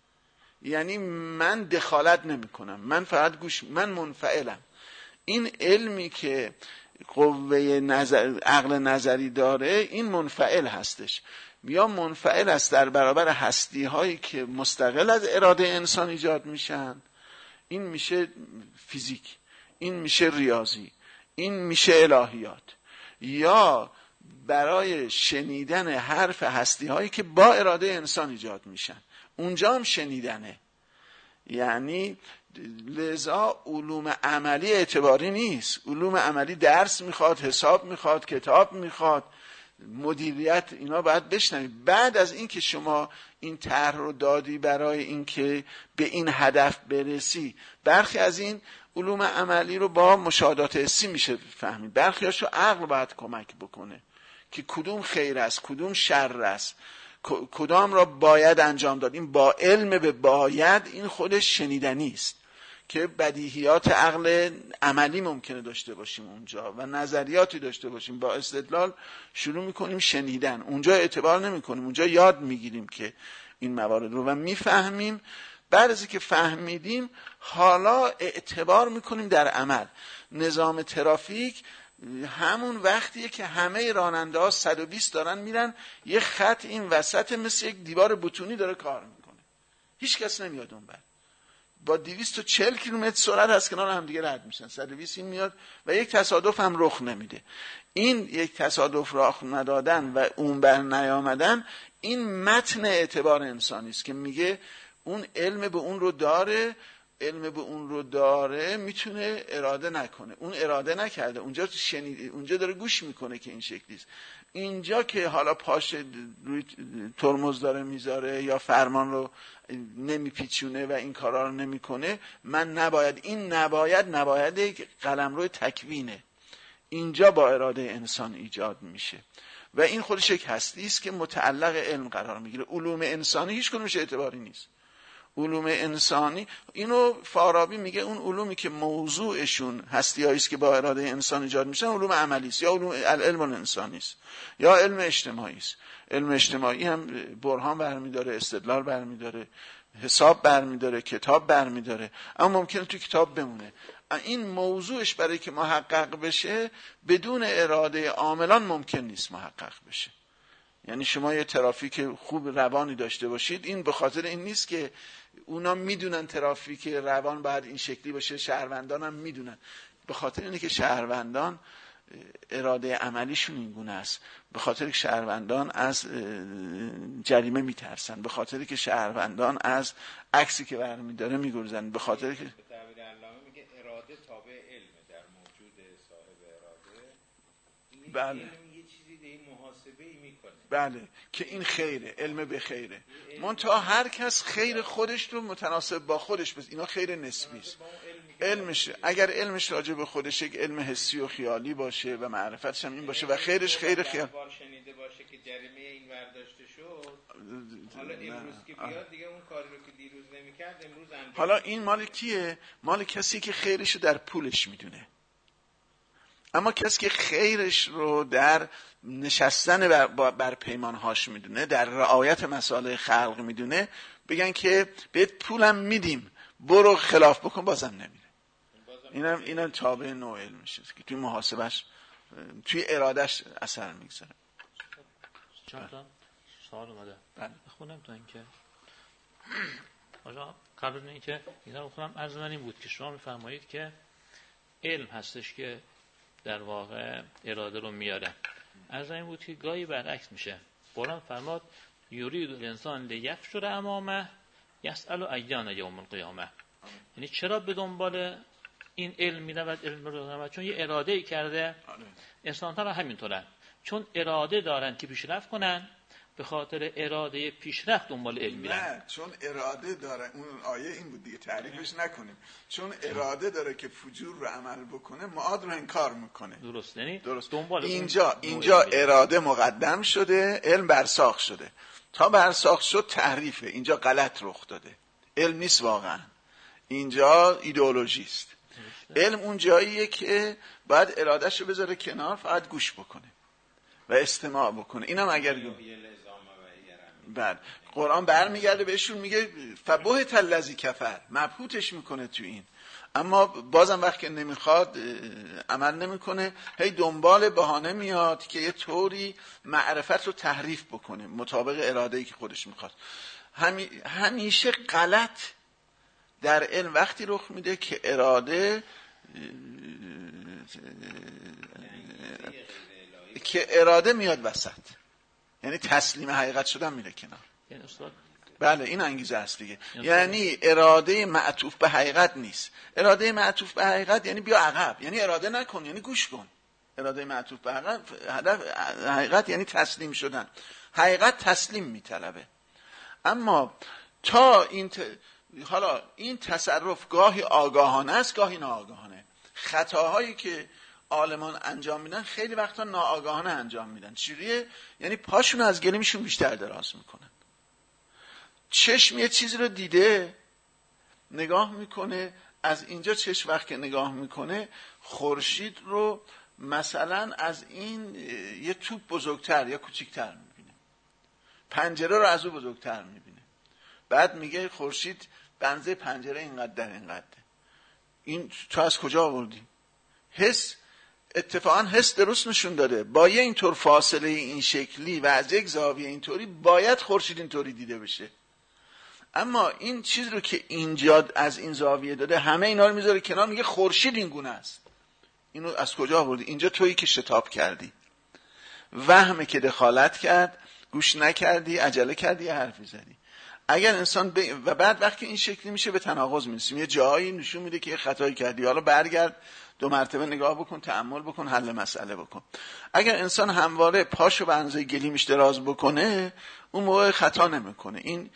[SPEAKER 1] یعنی من دخالت نمی کنم، من فقط من منفعلم. این علمی که قوه عقل نظری داره، این منفعل هستش، یا منفعل است در برابر هستی هایی که مستقل از اراده انسان ایجاد میشن. این میشه فیزیک، این میشه ریاضی، این میشه الهیات. یا برای شنیدن حرف هستی هایی که با اراده انسان ایجاد میشن، اونجا هم شنیدنه. یعنی لذا علوم عملی اعتباری نیست. علوم عملی درس میخواد، حساب میخواد، کتاب میخواد، مدیریت، اینا باید بشنوید. بعد از این که شما این طرح رو دادی برای این که به این هدف برسی، برخی از این علوم عملی رو با مشاهدات حسی میشه فهمید، برخی هاشو عقل باید کمک بکنه که کدوم خیر است، کدوم شر است، کدام را باید انجام داد. این با علم به باید، این خودش شنیدنی است که بدیهیات عقل عملی ممکنه داشته باشیم اونجا و نظریاتی داشته باشیم، با استدلال شروع میکنیم شنیدن. اونجا اعتبار نمیکنیم، اونجا یاد میگیریم که این موارد رو و میفهمیم. بعد از که فهمیدیم، حالا اعتبار میکنیم در عمل. نظام ترافیک همون وقتیه که همه راننده ها 120 دارن میرن، یه خط این وسط مثل یک دیوار بتونی داره کار میکنه، هیچ کس نمیاد اون بر. با 240 کیلومتر سرعت از کنار هم دیگه رد میشن، 120 این میاد و یک تصادف هم رخ نمیده. این یک تصادف رخ ندادن و اون بر نیامدن، این متن اعتبار انسانی است که میگه اون علم به اون رو داره، علم به اون رو داره، میتونه اراده نکنه. اون اراده نکرده، اونجا شنید، اونجا داره گوش میکنه که این شکلیست. اینجا که حالا پاش روی ترمز داره میذاره یا فرمان رو نمیپیچونه و این کارا رو نمیکنه، من نباید، این نباید قلمرو تکوینه. اینجا با اراده انسان ایجاد میشه و این خودش یک هستی است که متعلق علم قرار میگیره. علوم انسانی هیچ کدومش اعتباری نیست. علوم انسانی، اینو فارابی میگه اون علومی که موضوعشون هستی‌هایی است که با اراده انسان ایجاد میشن، علوم عملی است، یا علوم علم انسانی است، یا علم اجتماعی است. علم اجتماعی هم برهان برمی‌داره، استدلال برمی‌داره، حساب برمی‌داره، کتاب برمی‌داره، اما ممکنه تو کتاب بمونه. این موضوعش برای که محقق بشه بدون اراده عاملان ممکن نیست محقق بشه. یعنی شما یه ترافیک خوب روانی داشته باشید، این به خاطر این نیست که اونا میدونن ترافیک روان باید این شکلی باشه، شهروندان هم میدونن، به خاطر اینه که شهروندان اراده عملیشون این گونه است، به خاطر که شهروندان از جریمه میترسن، به خاطر که شهروندان از عکسی که برمی‌داره میگرزن، به خاطر که
[SPEAKER 2] تعبیر علامه میگه اراده تابع علم در موجود صاحب اراده.
[SPEAKER 1] بله.
[SPEAKER 2] یه چیزی دیگه محاسبه‌ای میکنه.
[SPEAKER 1] بله، که این خیره، علم به خیره. منتها هر کس خیر خودش رو متناسب با خودش بس، اینا خیر نسبی است. علمش، اگر علمش راجع به خودش یک علم حسی و خیالی باشه و معرفتش هم این باشه و خیرش خیر خیال
[SPEAKER 2] شنیده باشه که جریمه این برداشته شد، حالا امروز که بیاد دیگه اون کاری رو که دیروز نمی‌کرد امروز انجام.
[SPEAKER 1] حالا این مال کیه؟ مال کسی که خیرش رو در پولش میدونه. اما کسی که خیرش رو در نشستن بر پیمانهاش میدونه، در رعایت مسائل خلق میدونه، بگن که بهت پولم میدیم برو خلاف بکن، بازم نمیره. اینم تابع نوع علمشه که توی محاسبش، توی ارادش اثر میگذاره.
[SPEAKER 3] چند تا سوال اومده بخونم تا اینکه آقا قبل از اینکه اینا رو خودم عرض من این بود که شما میفرمایید که علم هستش که در واقع اراده رو میاره. عرض این بود که گاهی برعکس میشه. قرآن فرماد یرید الانسان لیفجر امامه یسأل ایان یوم القیامه. یعنی چرا به دنبال این علم میرود؟ علم رو چون یه اراده ای کرده. انسان ها همینطورن، چون اراده دارن که پیشرفت کنن، به خاطر اراده پیشرفت دنبال علم میرن.
[SPEAKER 1] نه، چون اراده داره. اون آیه این بود دیگه، تعریفش نکنیم. چون اراده داره که فجور رو عمل بکنه، معاد رو انکار میکنه.
[SPEAKER 3] درست. یعنی
[SPEAKER 1] درست.
[SPEAKER 3] دنبال
[SPEAKER 1] اینجا اراده مقدم شده، علم برساخت شده. تا برساخت شد تحریفه. اینجا غلط رخ داده. علم نیست واقعا، اینجا ایدئولوژی است. علم اون جاییه که باید ارادهش رو بذاره کنار، فقط گوش بکنه و استماع بکنه. اینم اگر بعد قرآن برمیگرده بهشون میگه فبهت الذی کفر، مبهوتش میکنه تو این. اما بازم وقت که نمیخواد عمل نمیکنه، هی دنبال بهانه میاد که یه طوری معرفت رو تحریف بکنه مطابق اراده‌ای که خودش میخواد. همیشه غلط در علم وقتی رخ میده که اراده میاد وسط، یعنی تسلیم حقیقت شدن میره کنار. بله این انگیزه هست دیگه. یعنی اراده معطوف به حقیقت نیست. اراده معطوف به حقیقت یعنی بیا عقب، یعنی اراده نکن، یعنی گوش کن. اراده معطوف به حقیقت یعنی تسلیم شدن. حقیقت تسلیم میطلبه. اما تا حالا این تصرف گاهی آگاهانه است، گاهی ناآگاهانه. خطاهایی که عالمان انجام میدن خیلی وقتا ناآگاهانه انجام میدن. چیه؟ یعنی پاشون از گلیمشون بیشتر دراز میکنن. چشم یه چیزی رو دیده، نگاه میکنه، از اینجا چشم وقت که نگاه میکنه خورشید رو مثلا از این یه توپ بزرگتر یا کوچیکتر میبینه، پنجره رو از او بزرگتر میبینه. بعد میگه خورشید بنزه پنجره اینقدر. این تو از کجا آوردی؟ اتفاقا حس درست نشون داده. با یه اینطور فاصله این شکلی و از یک زاویه اینطوری باید خورشید اینطوری دیده بشه. اما این چیز رو که اینجا از این زاویه داده، همه اینا رو میذاره کنار، میگه خورشید این گونه است. اینو از کجا آوردی؟ اینجا تویی که شتاب کردی، وهمه که دخالت کرد، گوش نکردی، عجله کردی، حرفی زدی. اگر انسان و بعد وقتی این شکلی میشه به تناقض میرسیم. یه جایی نشون میده که یه خطایی کردی، حالا برگرد 2 مرتبه نگاه بکن، تأمل بکن، حل مسئله بکن. اگر انسان همواره پاشو به اندازه گلیمش دراز بکنه، اون موقع خطا نمیکنه. این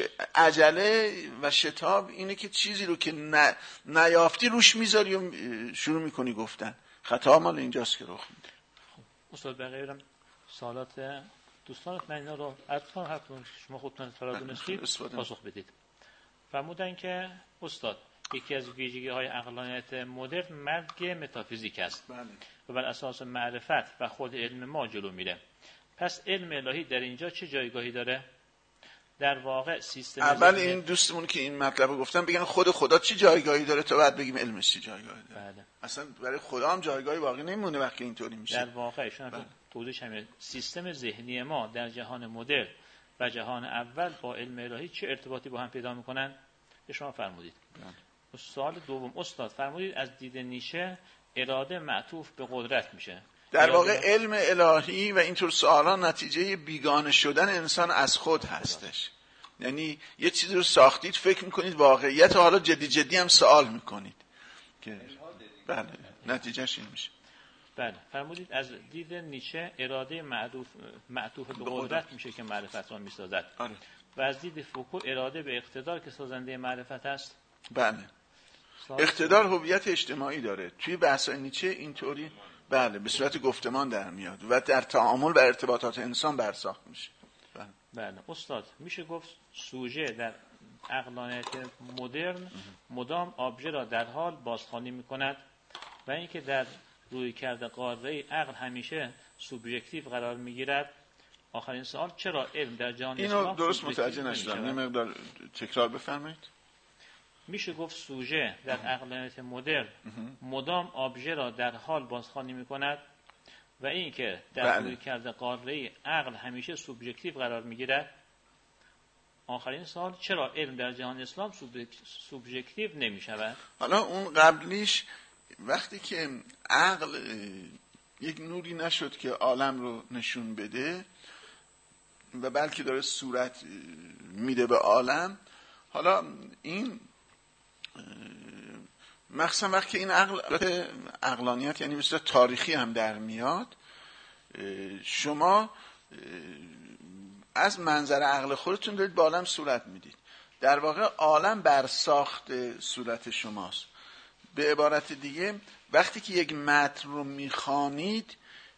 [SPEAKER 1] عجله و شتاب اینه که چیزی رو که نیافتی روش میذاری و شروع میکنی گفتن. خطا مال اینجاست که رخ میده.
[SPEAKER 3] استاد بقیه سوالات دوستانت من اینا رو عرض کنم، هر کدوم شما خودتون فرا دونستید پاسخ بدید. فرمودن که استاد یکی از ویژگی‌های عقلانیت مدرن مرگ متافیزیک است و بر اساس معرفت و خود علم ما جلو میره. پس علم الهی در اینجا چه جایگاهی داره؟ در واقع سیستم
[SPEAKER 1] اول این دوستمون که این مطلب رو گفتن بگن خود خدا چه جایگاهی داره تا بعد بگیم علمش چه جایگاهی داره.
[SPEAKER 3] بله.
[SPEAKER 1] اصلا برای خدا هم جایگاهی باقی نمیمونه وقتی اینطوری میشه.
[SPEAKER 3] در واقع شما توضیح همین سیستم ذهنی ما در جهان مدرن و جهان اول با علم الهی چه ارتباطی با هم پیدا میکنن؟ به شما فرمودید. سوال دوم استاد فرمودید از دید نیچه اراده معطوف به قدرت میشه.
[SPEAKER 1] در واقع علم الهی و اینطور سوالا نتیجه بیگانه شدن انسان از خود هستش. یعنی یه چیزی رو ساختید، فکر میکنید واقعیت، حالا جدی هم سوال میکنید که بله نتیجهش این میشه.
[SPEAKER 3] بله فرمودید از دید نیچه اراده معطوف به قدرت میشه که معرفت را میسازد.
[SPEAKER 1] آره.
[SPEAKER 3] و از دید فوکو اراده به اقتدار که سازنده معرفت است.
[SPEAKER 1] بله. اقتدار هویت اجتماعی داره. توی بحث‌های نیچه اینطوری بله به صورت گفتمان در میاد و در تعامل و ارتباطات انسان برساخت میشه.
[SPEAKER 3] بله استاد میشه گفت سوژه در عقلانیت مدرن مدام آبژه را در حال بازخوانی میکند و اینکه در رویکرد قاره عقل همیشه سوبژکتیو قرار میگیرد. آخرین سوال چرا علم در جهان
[SPEAKER 1] اینو درست متوجه نشدم، یه مقدار تکرار بفرمایید.
[SPEAKER 3] میشه گفت سوژه در عقلانیت مدرن مدام آبژه را در حال بازخوانی میکند و اینکه در رویکرد قاره عقل همیشه سوبژکتیو قرار میگیرد. آخرین سوال چرا علم در جهان اسلام سوبژکتیو نمی شود؟
[SPEAKER 1] حالا اون قبلیش وقتی که عقل یک نوری نشد که عالم رو نشون بده و بلکه داره صورت میده به عالم، حالا این مخصوصا وقتی که این عقلانیت یعنی مثل تاریخی هم در میاد، شما از منظر عقل خودتون دارید به عالم صورت میدید. در واقع عالم بر ساخت صورت شماست. به عبارت دیگه وقتی که یک متن رو میخوانید،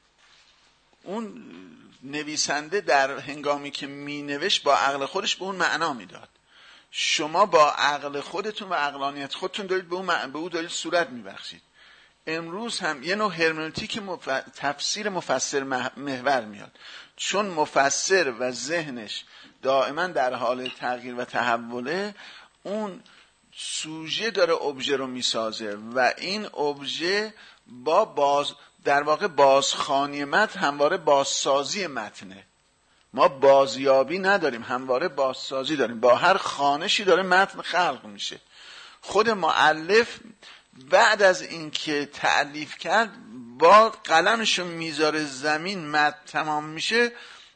[SPEAKER 1] اون نویسنده در هنگامی که مینوشت با عقل خودش به اون معنا میداد. شما با عقل خودتون و عقلانیت خودتون دارید به او دارید صورت میبخشید. امروز هم یه نوع هرمنوتیک تفسیر مفسر محور میاد، چون مفسر و ذهنش دائما در حال تغییر و تحوله، اون سوژه داره ابژه رو میسازه و این ابژه با در واقع بازخوانی متن همواره بازسازی متنه. ما بازیابی نداریم، همواره بازسازی داریم. با هر خوانشی داره متن خلق میشه. خود مؤلف بعد از اینکه تألیف کرد با قلمشو میذاره زمین، متن تمام میشه،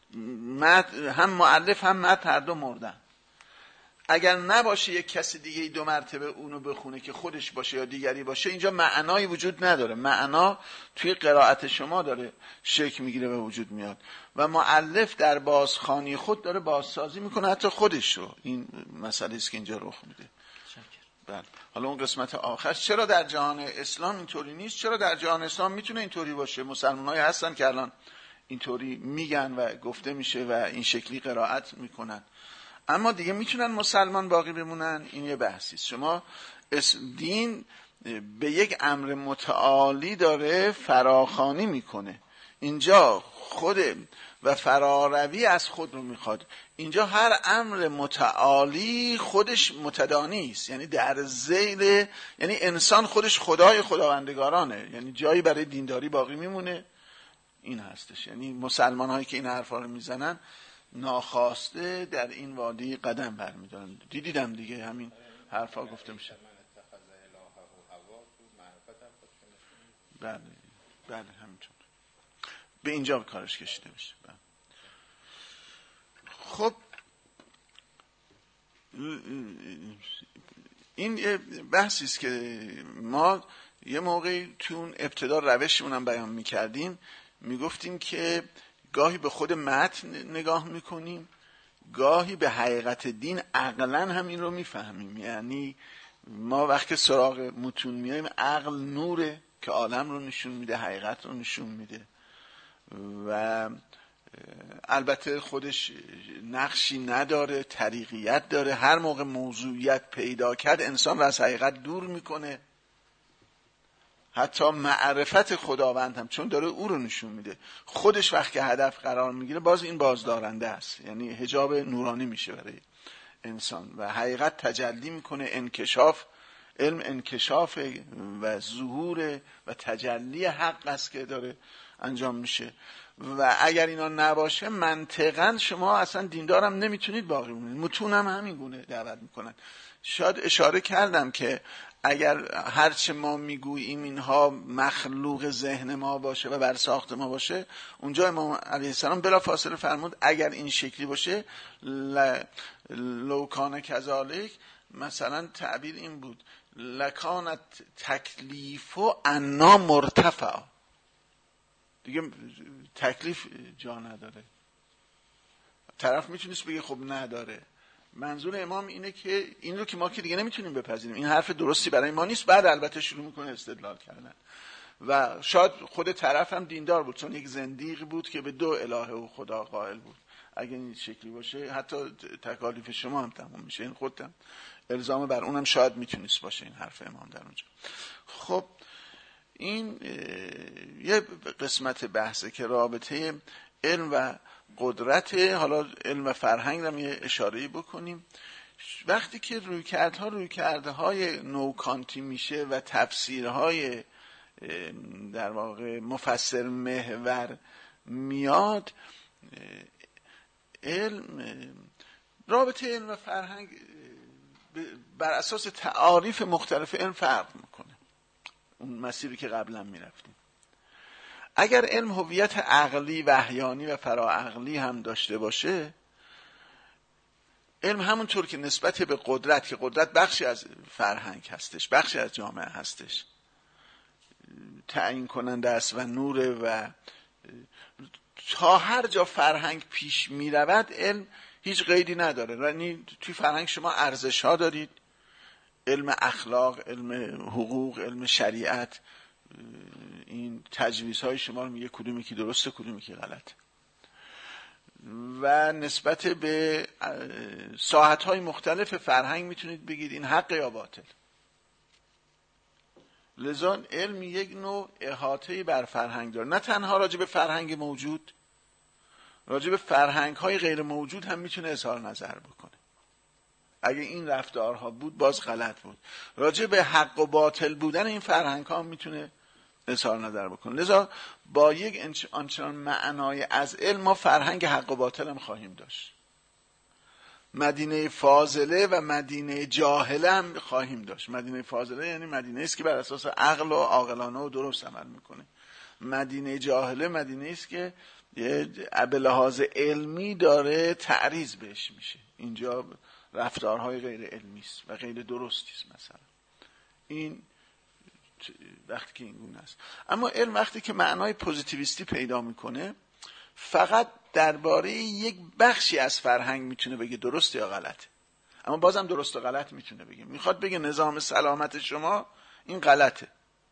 [SPEAKER 1] هم مؤلف هم متن هر دو مردن. اگر نباشه یک کسی دیگه دو مرتبه اونو بخونه که خودش باشه یا دیگری باشه، اینجا معنایی وجود نداره. معنا توی قرائت شما داره شکل میگیره و وجود میاد و مؤلف در بازخوانی خود داره بازسازی میکنه حتی خودش رو. این مسئله است که اینجا رخ میده. بله. حالا اون قسمت آخر، چرا در جهان اسلام اینطوری نیست؟ چرا در جهان اسلام میتونه اینطوری باشه؟ مسلمان‌هایی هستن که الان اینطوری میگن و گفته میشه و این شکلی قرائت میکنن، اما دیگه میتونن مسلمان باقی بمونن؟ این یه بحثی است. شما دین به یک امر متعالی داره فراخوانی میکنه. اینجا خود و فراروی از خود رو میخواد. اینجا هر امر متعالی خودش متدانی است، یعنی در ذیل، یعنی انسان خودش خدای خداوندگارانه، یعنی جایی برای دینداری باقی میمونه. این هستش. یعنی مسلمان هایی که این حرفا رو میزنن ناخواسته در این وادی قدم برمیدارن. دیدیدم دیگه همین حرفا گفته میشه. بله بله همینطور به اینجا کارش کشیده میشه. بله. خب این بحثی است که ما یه موقعی تو ابتدا روشمون هم بیان میکردیم، میگفتیم که گاهی به خود متن نگاه میکنیم، گاهی به حقیقت دین عقلن هم این رو میفهمیم. یعنی ما وقتی سراغ متون میایم، عقل نوره که عالم رو نشون میده، حقیقت رو نشون میده و البته خودش نقشی نداره، طریقیت داره. هر موقع موضوعیت پیدا کرد انسان رو از حقیقت دور میکنه. حتی معرفت خداوند هم چون داره او رو نشون میده، خودش وقتی هدف قرار میگیره باز این بازدارنده است، یعنی حجاب نورانی میشه برای انسان و حقیقت تجلی میکنه. انکشاف، علم انکشاف و ظهور و تجلی حق است که داره انجام میشه و اگر اینا نباشه منطقاً شما اصلا دیندارم نمیتونید باقی بمونید. متون هم همین گونه دعوت میکنن. شاید اشاره کردم که اگر هرچه ما میگوییم اینها مخلوق ذهن ما باشه و بر ساخت ما باشه، اونجا امام علیه السلام بلا فاصله فرمود اگر این شکلی باشه لو کان کذالک، مثلا تعبیر این بود لکانت تکلیف و انا مرتفع، دیگه تکلیف جا نداره. طرف میتونست بگه خب نداره. منظور امام اینه که این رو که ما که دیگه نمیتونیم بپذیریم، این حرف درستی برای ما نیست. بعد البته شروع میکنه استدلال کردن و شاید خود طرف هم دیندار بود، چون یک زندیق بود که به دو الهه و خدا قائل بود. اگه این شکلی باشه حتی تکالیف شما هم تموم میشه، این خودم الزام بر اونم شاید میتونست باشه این حرف امام در اونجا. خب این یه قسمت بحثه که رابطه علم و قدرت، حالا علم و فرهنگ هم یه اشاره‌ای بکنیم. وقتی که رویکردهای نوکانتی میشه و تفسیرهای در واقع مفسر محور میاد، علم رابطه علم و فرهنگ بر اساس تعاریف مختلف علم فرق میکنه. اون مسیری که قبلا میرفتیم. اگر علم هویت عقلی وحیانی و فراعقلی هم داشته باشه، علم همونطور که نسبت به قدرت، که قدرت بخشی از فرهنگ هستش، بخشی از جامعه هستش، تعیین کننده است و نوره و تا هر جا فرهنگ پیش می رود علم هیچ قیدی نداره. یعنی توی فرهنگ شما ارزش ها دارید، علم اخلاق، علم حقوق، علم شریعت، این تجویزهای شما رو میگه کدومی که درسته کدومی که غلطه و نسبت به ساحت‌های مختلف فرهنگ میتونید بگید این حق یا باطل. لذا علم یک نوع احاطه‌ای بر فرهنگ داره، نه تنها راجع به فرهنگ موجود، راجع به فرهنگ‌های غیر موجود هم میتونه اظهار نظر بکنه. اگه این رفتارها بود باز غلط بود. راجع به حق و باطل بودن این فرهنگ‌ها هم میتونه اظهار نظر بکنه. لذا با یک آنچنان معنای از علم ما فرهنگ حق و باطل هم خواهیم داشت. مدینه فاضله و مدینه جاهله هم خواهیم داشت. مدینه فاضله یعنی مدینه است که بر اساس عقل و عاقلانه و درست عمل میکنه. مدینه جاهله مدینه است که به لحاظ علمی داره تعریض بهش میشه. اینجا رفتارهای غیر علمی است و غیر درستی است مثلا. این وقتی که این گونه است. اما علم وقتی که معنای پوزیتیویستی پیدا میکنه فقط درباره یک بخشی از فرهنگ میتونه بگه درست یا غلطه. اما بازم درست و غلط میتونه بگه. میخواد بگه نظام سلامت شما این غلطه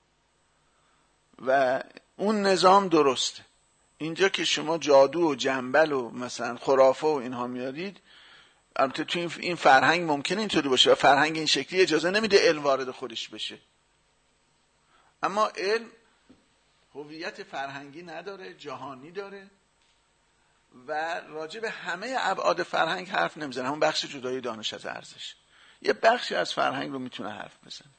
[SPEAKER 1] و اون نظام درسته. اینجا که شما جادو و جنبل و مثلا خرافه و اینها میارید، البته تو این فرهنگ ممکنه اینطوری باشه و فرهنگ این شکلی اجازه نمیده علم وارد خودش بشه. اما علم هویت فرهنگی نداره، جهانی داره و راجع به همه ابعاد فرهنگ حرف نمیزنه. همون بخش جدای دانش از ارزش، یه بخشی از فرهنگ رو میتونه حرف بزنه.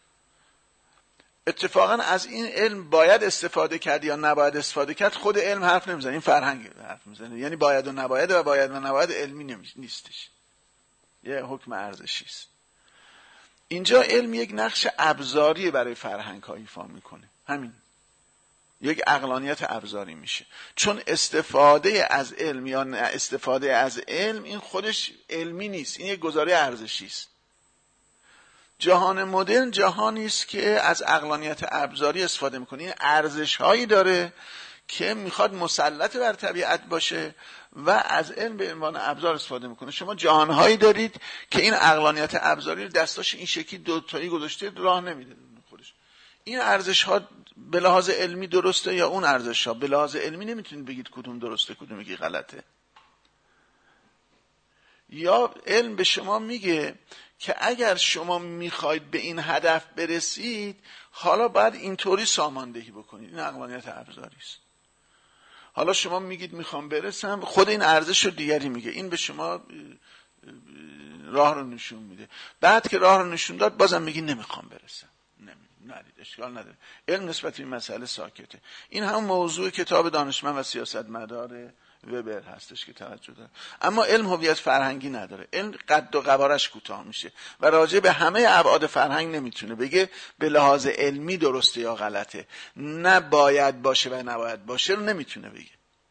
[SPEAKER 1] اتفاقا از این علم باید استفاده کرد یا نباید استفاده کرد خود علم حرف نمیزنه، این فرهنگ حرف میزنه. یعنی باید و نباید و باید و نباید علمی نیستش، یه حکم ارزشی است. اینجا علم یک نقش ابزاری برای فرهنگ ها ایفا میکنه. همین یک عقلانیت ابزاری میشه، چون استفاده از علم یا نه استفاده از علم این خودش علمی نیست، این یک گزاره ارزشی است. جهان مدرن جهانی است که از عقلانیت ابزاری استفاده میکنه. این ارزش هایی داره که میخواد مسلط بر طبیعت باشه و از علم به عنوان ابزار استفاده میکنه. شما جهانهایی دارید که این عقلانیت ابزاری رو دستاش این شکلی دوتایی گذاشته، راه نمیده خودش. این ارزش ها به لحاظ علمی درسته یا اون ارزش ها به لحاظ علمی نمیتونید بگید کدوم درسته کدوم که غلطه. یا علم به شما میگه که اگر شما میخواید به این هدف برسید حالا باید اینطوری ساماندهی بکنید. این عقلانیت ابزاری است. حالا شما میگید میخوام برسم، خود این ارزش رو دیگری میگه، این به شما راه رو نشون میده. بعد که راه رو نشون داد بازم میگی نمیخوام برسم. نرید، اشکال نداره. علم نسبت به این مسئله ساکته. این هم موضوع کتاب دانشمند و سیاستمدار وبر هستش که توجه داره. اما علم هویت فرهنگی نداره. علم قد و قوارش کوتاه میشه و راجع به همه ابعاد فرهنگ نمیتونه بگه به لحاظ علمی درسته یا غلطه، نه باید باشه و نباید باشه رو نمیتونه بگه.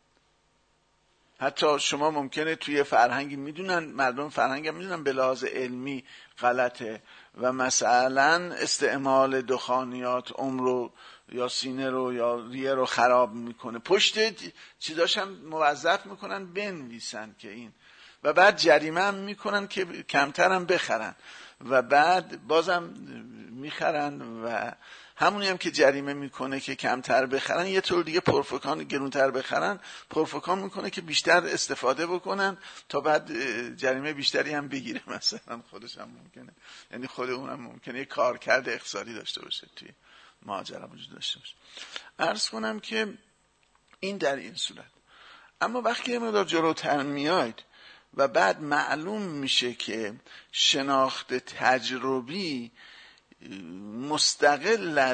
[SPEAKER 1] حتی شما ممکنه توی فرهنگی میدونن، مردم فرهنگ هم میدونن به لحاظ علمی غلطه و مثلا استعمال دخانیات عمر رو یا سینه رو یا ریه رو خراب میکنه، پشت چیزاش هم موظف میکنن بنویسن که این، و بعد جریمه هم میکنن که کمتر هم بخرن و بعد بازم میخرن و همونی هم که جریمه میکنه که کمتر بخرن یه طور دیگه پرفکان گرونتر بخرن، پرفکان میکنه که بیشتر استفاده بکنن تا بعد جریمه بیشتری هم بگیره. مثلا خودش هم ممکنه، یعنی خود اونم ممکنه یه کارکرد اقتصادی داشته باشه توی ماجرا وجود داشته باشه. عرض کنم که این در این صورت. اما وقتی یه مقدار جلوتر میاید و بعد معلوم میشه که شناخت تجربی مستقل از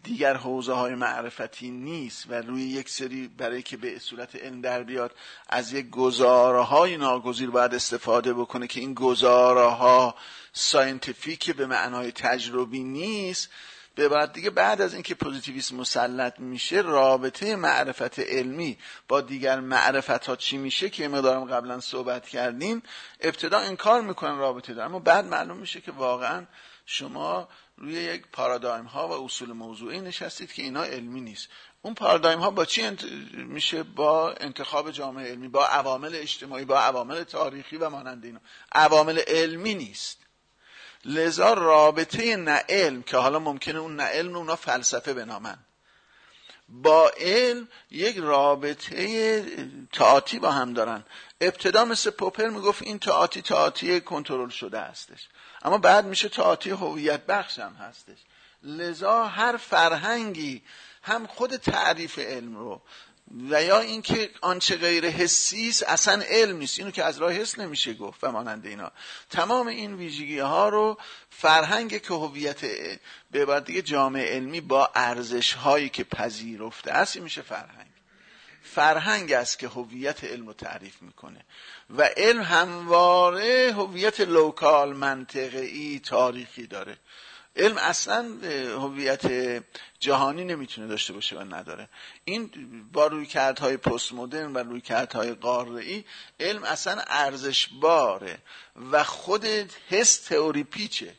[SPEAKER 1] دیگر حوزه های معرفتی نیست و روی یک سری برای که به صورت علم در بیاد از یک گزاره های ناگزیر باید استفاده بکنه که این گزاره ها ساینتیفیک به معنای تجربی نیست، به بعد دیگه بعد از اینکه پوزیتیویسم مسلط میشه رابطه معرفت علمی با دیگر معرفت ها چی میشه که مقدارم قبلا صحبت کردیم، ابتدا انکار میکنن رابطه دارن، اما بعد معلوم میشه که واقعا شما روی یک پارادایم ها و اصول موضوعی نشستید که اینا علمی نیست. اون پارادایم ها با چی میشه؟ با انتخاب جامعه علمی، با عوامل اجتماعی، با عوامل تاریخی و مانند اینا، عوامل علمی نیست. لذا رابطه نه علم که حالا ممکنه اون نه علم اونا فلسفه بنامن، با علم یک رابطه تعاطی با هم دارن. ابتدا مثل پوپر میگفت این تعاطی کنترل شده هستش، اما بعد میشه تعاطی هویت بخش هم هستش. لذا هر فرهنگی هم خود تعریف علم رو و یا اینکه آنچه غیر حسی است اصلا علم نیست، اینو که از راه حس نمیشه گفت و مانند اینا، تمام این ویژگی ها رو فرهنگ که هویت به بعد دیگه جامعه علمی با ارزش هایی که پذیرفته است میشه فرهنگ است که هویت علم رو تعریف میکنه و علم همواره هویت لوکال، منطقی، تاریخی داره. علم اصلا هویت جهانی نمیتونه داشته باشه و نداره. این با رویکردهای پست مدرن و رویکردهای قاره‌ای علم اصلا ارزش باره و خود حس تئوری پیچه.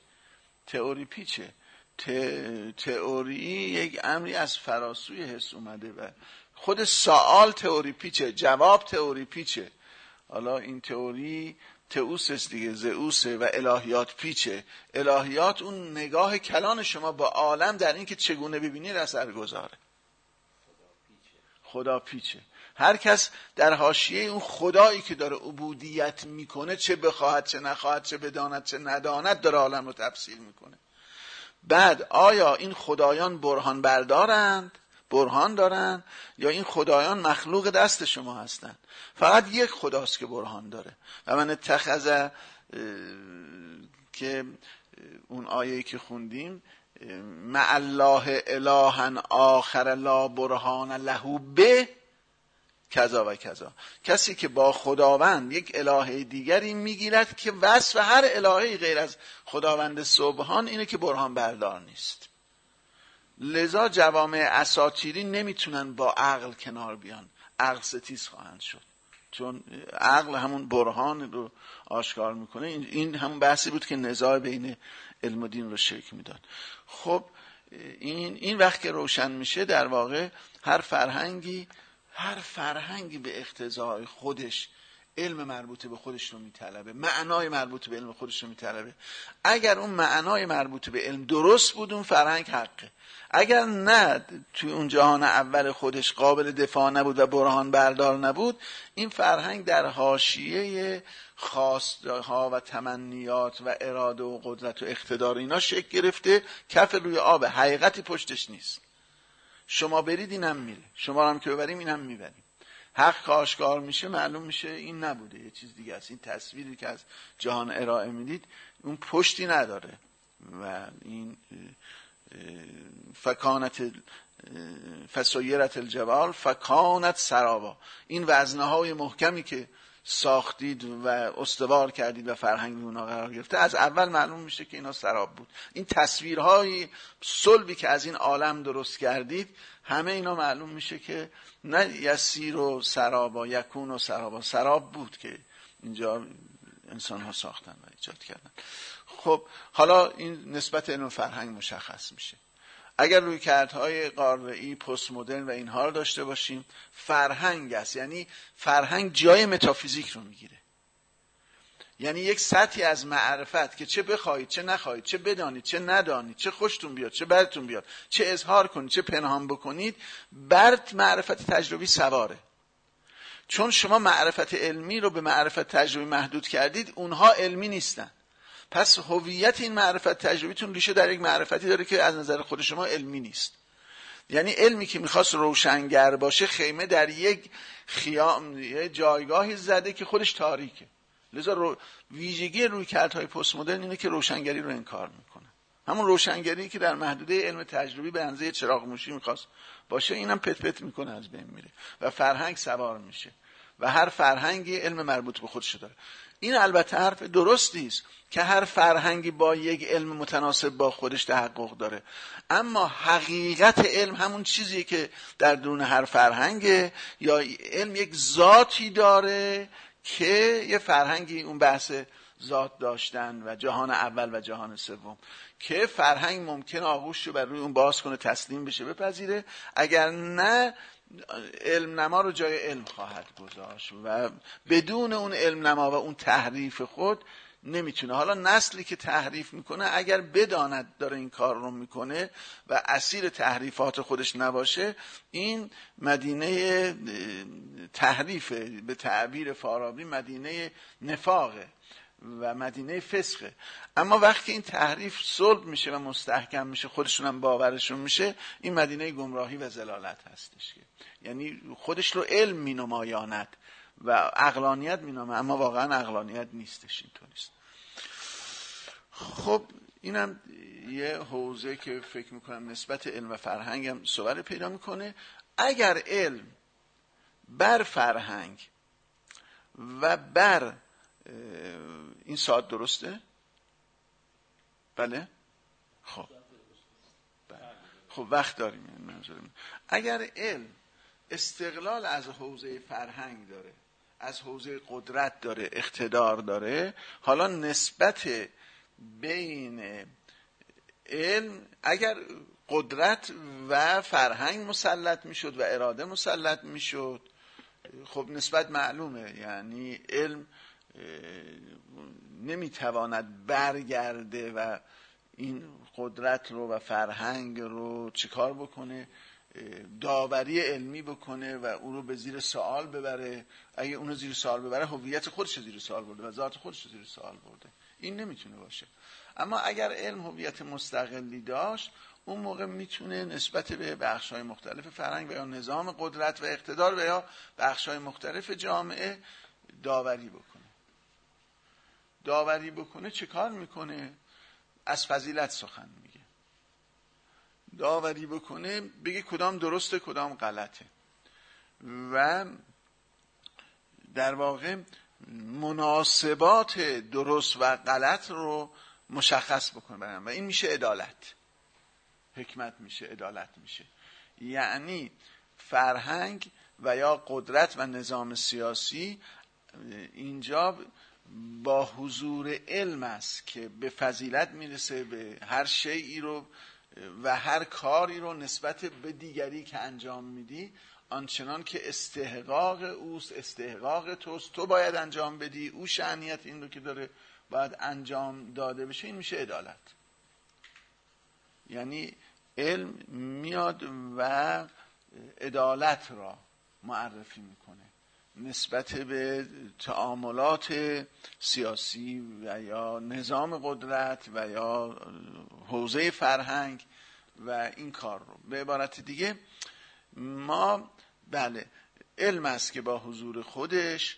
[SPEAKER 1] تئوری یک امری از فراسوی حس اومده و خود سوال تئوری پیچه، جواب تئوری پیچه. حالا این تئوری تئوس است دیگه، زئوسه و الهیات پیچه. الهیات اون نگاه کلان شما با عالم در این که چگونه ببینید اثر گذاره. خدا پیچه. هر کس در حاشیه اون خدایی که داره عبودیت میکنه، چه بخواهد چه نخواهد، چه بداند چه نداند، داره عالم رو تفسیر میکنه. بعد آیا این خدایان برهان دارن یا این خدایان مخلوق دست شما هستن؟ فقط یک خداست که برهان داره. و من اتخذ که اون آیه‌ای که خوندیم مع الله الها آخر لا برهان له به کذا و کذا، کسی که با خداوند یک الهه دیگری میگیرد که وصف هر الهه‌ای غیر از خداوند سبحان اینه که برهان بردار نیست. لذا جوامع اساطیری نمیتونن با عقل کنار بیان، عقل ستیز خواهند شد، چون عقل همون برهان رو آشکار میکنه. این همون بحثی بود که نزاع بین علم و دین رو شکل میداد. خب این وقت که روشن میشه، در واقع هر فرهنگی به اقتضای خودش علم مربوط به خودش رو میطلبه، معنای مربوط به علم خودش رو میطلبه. اگر اون معنای مربوط به علم درست بود، اون فرهنگ حقه. اگر نه، توی اون جهان اول خودش قابل دفاع نبود و برهان بردار نبود، این فرهنگ در حاشیه خواستها و تمنیات و اراده و قدرت و اقتدار اینا شکل گرفته، کف روی آب، حقیقتی پشتش نیست. شما برید اینم میره، شما هم که ببریم اینم میبریم. حق که آشکار میشه معلوم میشه این نبوده، یه چیز دیگه است. این تصویری که از جهان ارائه میدید اون پشتی نداره و این فسیرت الجبال فکانت سرابا، این وزنه های محکمی که ساختید و استوار کردید و فرهنگ اونا قرار گرفته، از اول معلوم میشه که اینا سراب بود. این تصویرهای صلبی که از این عالم درست کردید، همه اینا معلوم میشه که نه یسیر و سرابا، یکون و سرابا، سراب بود که اینجا انسان ها ساختن و ایجاد کردن. خب حالا این نسبت علم و فرهنگ مشخص میشه. اگر رویکردهای قاره‌ای، پست مدرن و اینها رو داشته باشیم، فرهنگ است. یعنی فرهنگ جای متافیزیک رو میگیره. یعنی یک سطحی از معرفت که چه بخواید چه نخواید، چه بدانید چه ندانید، چه خوشتون بیاد چه بدتون بیاد، چه اظهار کنید چه پنهان بکنید، بر معرفت تجربی سواره. چون شما معرفت علمی رو به معرفت تجربی محدود کردید، اونها علمی نیستن. پس هویت این معرفت تجربیتون ریشه در یک معرفتی داره که از نظر خود شما علمی نیست. یعنی علمی که میخواست روشنگر باشه، خیمه در یک جایگاهی زده که خودش تاریکه. لذا ویژگی رویکردهای پست مدرن اینه که روشنگری رو انکار میکنه. همون روشنگری که در محدوده علم تجربی به اندازه چراغ موشی میخواست باشه، اینم پت پت میکنه، از بین میره و فرهنگ سوار میشه و هر فرهنگی علم مربوط به خودش داره. این البته حرف درستی است که هر فرهنگی با یک علم متناسب با خودش تحقق داره، اما حقیقت علم همون چیزیه که در درون هر فرهنگه، یا علم یک ذاتی داره که یه فرهنگی اون بحث ذات داشتن و جهان اول و جهان سوم که فرهنگ ممکن آغوش رو بر روی اون باز کنه، تسلیم بشه، بپذیره، اگر نه علم نما رو جای علم خواهد گذاشت و بدون اون علم نما و اون تحریف خود نمیتونه. حالا نسلی که تحریف میکنه اگر بداند داره این کار رو میکنه و اسیر تحریفات خودش نباشه، این مدینه تحریفه، به تعبیر فارابی مدینه نفاقه و مدینه فسقه. اما وقتی این تحریف صلب میشه و مستحکم میشه، خودشون هم باورشون میشه، این مدینه گمراهی و ضلالت هستش، یعنی خودش رو علم مینمایاند و عقلانیت مینامه، اما واقعا عقلانیت نیستش، اینطور نیست. خب اینم یه حوزه که فکر میکنم نسبت علم و فرهنگ هم صور پیدا میکنه. اگر علم بر فرهنگ و بر این ساعت درسته؟ بله؟ خب بله. خب وقت داریم. منظورم اگر علم استقلال از حوزه فرهنگ داره، از حوزه قدرت داره، اقتدار داره، حالا نسبت بین علم، اگر قدرت و فرهنگ مسلط میشد و اراده مسلط میشد، خب نسبت معلومه، یعنی علم نمیتواند برگرده و این قدرت رو و فرهنگ رو چیکار بکنه، داوری علمی بکنه و اون رو به زیر سوال ببره. اگه اون رو زیر سوال ببره، هویت خودش رو زیر سوال برده و ذات خودش رو زیر سوال برده. این نمیتونه باشه. اما اگر علم هویت مستقلی داشت، اون موقع میتونه نسبت به بخش‌های مختلف فرهنگ و یا نظام قدرت و اقتدار و یا بخش‌های مختلف جامعه داوری بکنه. داوری بکنه چه کار میکنه؟ از فضیلت سخن میگه. داوری بکنه بگه کدام درسته کدام غلطه و در واقع مناسبات درست و غلط رو مشخص بکنه و این میشه عدالت. حکمت میشه، عدالت میشه. یعنی فرهنگ و یا قدرت و نظام سیاسی اینجا با حضور علم است که به فضیلت میرسه، به هر شیئی رو و هر کاری رو نسبت به دیگری که انجام میدی آنچنان که استحقاق اوست، استحقاق توست، تو باید انجام بدی، او شأنیت این رو که داره باید انجام داده بشه. این میشه عدالت. یعنی علم میاد و عدالت را معرفی میکنه نسبت به تعاملات سیاسی و یا نظام قدرت و یا حوزه فرهنگ و این کار رو. به عبارت دیگه ما بله علم است که با حضور خودش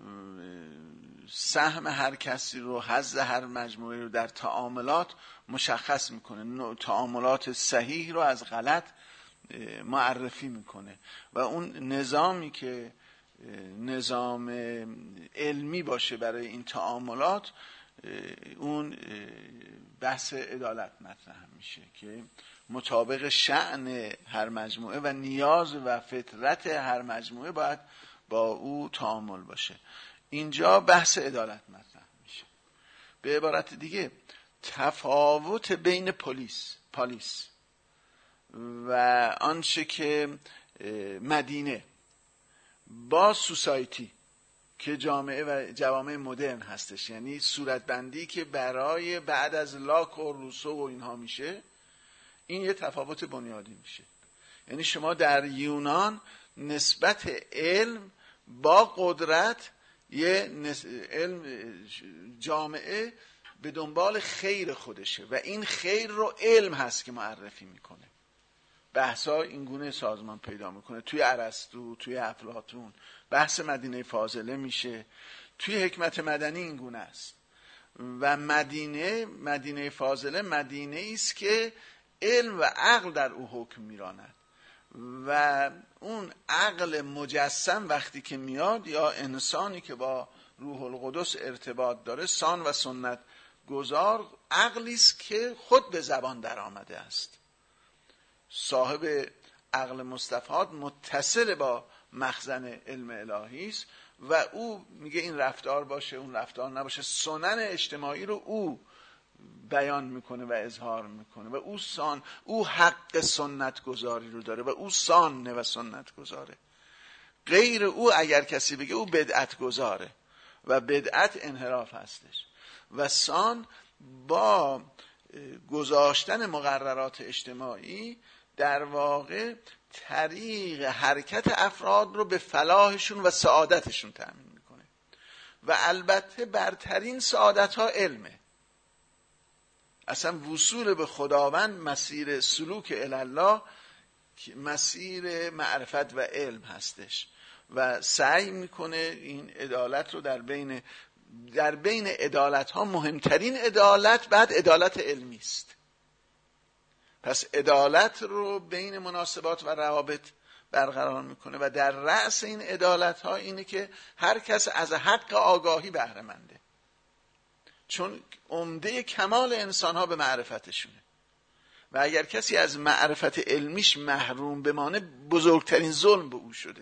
[SPEAKER 1] سهم هر کسی رو، حظ هر مجموعه رو در تعاملات مشخص میکنه، تعاملات صحیح رو از غلط معرفی میکنه و اون نظامی که نظام علمی باشه برای این تعاملات، اون بحث عدالت مطرح میشه که مطابق شأن هر مجموعه و نیاز و فطرت هر مجموعه باید با او تعامل باشه. اینجا بحث عدالت مطرح میشه. به عبارت دیگه تفاوت بین پالیس و آنچه که مدینه با سوسایتی که جامعه و جوامع مدرن هستش، یعنی صورتبندی که برای بعد از لاک و روسو و اینها میشه، این یه تفاوت بنیادی میشه. یعنی شما در یونان نسبت علم با قدرت، یه علم جامعه به دنبال خیر خودشه و این خیر رو علم هست که معرفی میکنه. بحثا اینگونه سازمان پیدا میکنه. توی ارسطو، توی افلاطون بحث مدینه فاضله میشه. توی حکمت مدنی اینگونه است و مدینه فاضله مدینه است که علم و عقل در او حکم میراند و اون عقل مجسم وقتی که میاد یا انسانی که با روح القدس ارتباط داره، سان و سنت گذار عقلی است که خود به زبان در آمده است. صاحب عقل مستفاد متصل با مخزن علم الهی است و او میگه این رفتار باشه اون رفتار نباشه. سنن اجتماعی رو او بیان میکنه و اظهار میکنه و او حق سنت گذاری رو داره و او سانه و سنت گذاره. غیر او اگر کسی بگه او بدعت گذاره و بدعت انحراف هستش. و سان با گذاشتن مقررات اجتماعی در واقع طریق حرکت افراد رو به فلاحشون و سعادتشون تأمین میکنه و البته برترین سعادت ها علمه. اصلا وصول به خداوند، مسیر سلوک الله مسیر معرفت و علم هستش و سعی میکنه این عدالت رو در بین عدالت ها مهمترین عدالت بعد عدالت علمی است. پس عدالت رو بین مناسبات و روابط برقرار میکنه و در رأس این عدالت ها اینه که هر کس از حق آگاهی بهره منده، چون عمده کمال انسان ها به معرفتشونه و اگر کسی از معرفت علمیش محروم بمانه بزرگترین ظلم به او شده.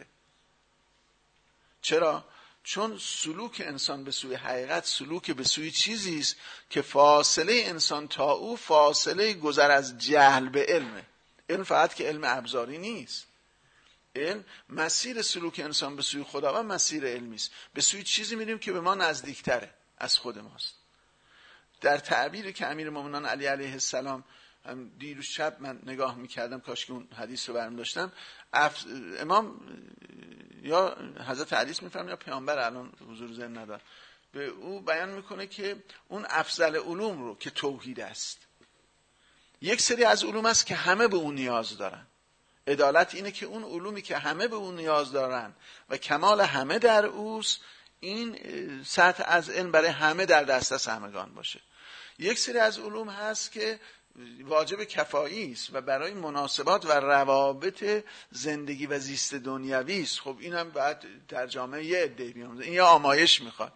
[SPEAKER 1] چرا؟ چون سلوک انسان به سوی حقیقت سلوک به سوی چیزی است که فاصله انسان تا او فاصله گذر از جهل به علمه. علم فقط که علم ابزاری نیست. علم مسیر سلوک انسان به سوی خداوند مسیر علمی است. به سوی چیزی میریم که به ما نزدیکتره از خود ماست. در تعبیری که امیرالمومنین علی علیه السلام هم دیروز شب من نگاه میکردم، کاش که اون حدیث رو برمی داشتم، امام یا حضرت حدیث میفرم یا پیامبر الان حضور ذهن ندارم، به او بیان میکنه که اون افضل علوم رو که توحید است، یک سری از علوم است که همه به اون نیاز دارن. عدالت اینه که اون علومی که همه به اون نیاز دارن و کمال همه در اوست، این سطح از علم برای همه در دسترس همگان باشه. یک سری از علوم هست که واجب کفایی است و برای مناسبات و روابط زندگی و زیست دنیوی است. خب اینم بعد در جامعه یه عده بیاموزه، این یا آمایش میخواد.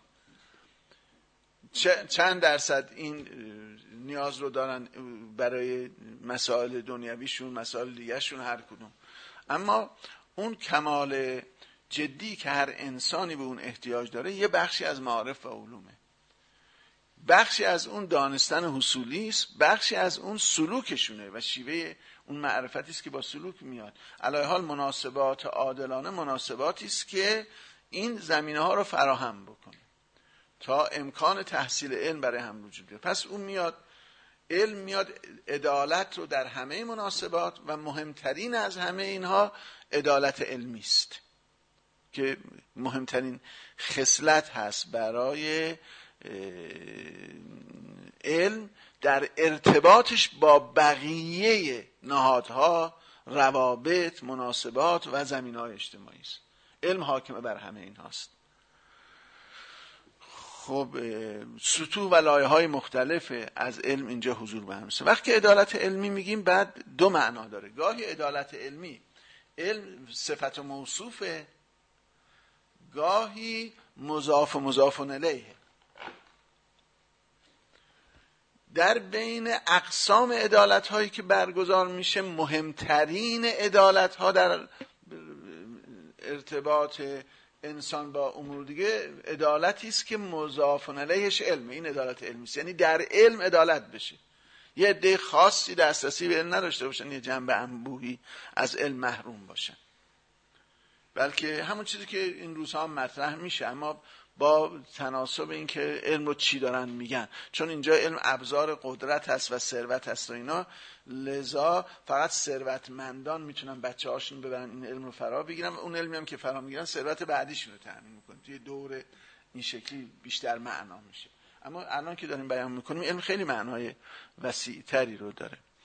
[SPEAKER 1] چند درصد این نیاز رو دارن برای مسائل دنیویشون، مسائل دیگرشون، هر کدوم. اما اون کمال جدی که هر انسانی به اون احتیاج داره یه بخشی از معارف و علومه، بخشی از اون دانستن حصولی است، بخشی از اون سلوکشونه و شیوه اون معرفتی است که با سلوک میاد. علی حال مناسبات عادلانه مناسباتی است که این زمینه ها رو فراهم بکنه تا امکان تحصیل علم برای هم وجود بیاره. پس اون میاد، علم میاد عدالت رو در همه مناسبات و مهمترین از همه اینها عدالت علمی است که مهمترین خصلت هست برای علم در ارتباطش با بقیه نهادها، روابط، مناسبات و زمینه‌های اجتماعی است. علم حاکم بر همه این هاست. خب سطوح و لایه‌های مختلف از علم اینجا حضور به هم است. وقتی عدالت علمی میگیم بعد دو معنا داره. گاهی عدالت علمی علم صفت و موصوفه، گاهی مضاف و مضاف الیه. در بین اقسام عدالت هایی که برگزار میشه مهمترین عدالت ها در ارتباط انسان با امور دیگه عدالتی است که مضاف الیهش علمه. این عدالت علمی است، یعنی در علم عدالت بشه. یه عده خاصی دسترسی به علم نداشته باشن، یه جنبه انبوهی از علم محروم باشن، بلکه همون چیزی که این روزها مطرح میشه، اما با تناسب این که علم رو چی دارن میگن. چون اینجا علم ابزار قدرت هست و ثروت هست و اینا، لذا فقط ثروتمندان میتونن بچه هاشون ببرن این علم رو فرا بگیرن و اون علمی هم که فرا میگیرن ثروت بعدیشون رو تامین میکنه. توی دور این شکلی بیشتر معنا میشه. اما الان که داریم بیان میکنیم علم خیلی معنای وسیع‌تری رو داره.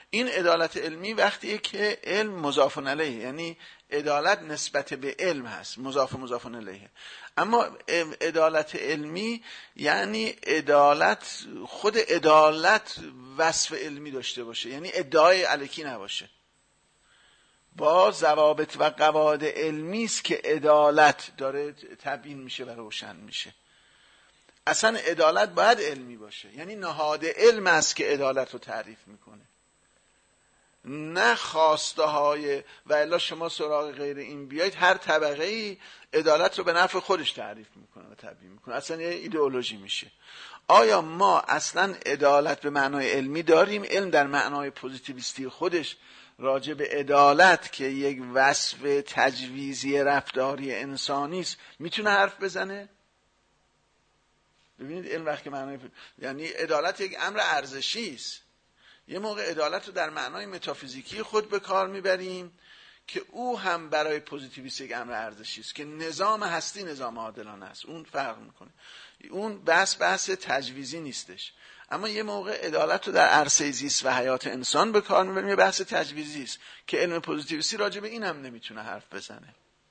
[SPEAKER 1] این عدالت علمی وقتیه که علم مضاف الیه، یعنی عدالت نسبت به علم هست، مضاف الیه. اما عدالت علمی یعنی عدالت، خود عدالت وصف علمی داشته باشه، یعنی ادعای الکی نباشه. با ضوابط و قواعد علمی است که عدالت داره تبیین میشه و روشن میشه. اصلا عدالت باید علمی باشه، یعنی نهاد علم است که عدالت رو تعریف میکنه، نه خواسته های و الا شما سراغ غیر این بیایید هر طبقه ای عدالت رو به نفع خودش تعریف میکنه و تبیین میکنه، اصلا یه ایدئولوژی میشه. آیا ما اصلا عدالت به معنای علمی داریم؟ علم در معنای پوزیتیویستی خودش راجع به عدالت که یک وصف تجویزی رفتاری انسانی است میتونه حرف بزنه؟ ببینید علم وقتی معنای یعنی عدالت یک امر ارزشی است. یه موقع عدالت رو در معنای متافیزیکی خود به کار میبریم که او هم برای پوزیتیویست یک امر ارزشی است که نظام هستی نظام عادلانه است. اون فرق میکنه، اون بحث تجویزی نیستش. اما یه موقع عدالت رو در عرصه زیست و حیات انسان به کار میبریم، یه بحث تجویزی است که علم پوزیتیویستی راجع به این هم نمیتونه حرف بزنه.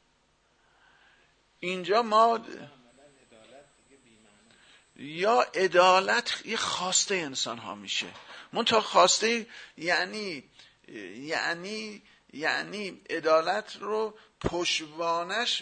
[SPEAKER 1] اینجا ما یا عدالت یه خواسته انسان ها میشه، منتها خواسته یعنی عدالت رو پشتوانش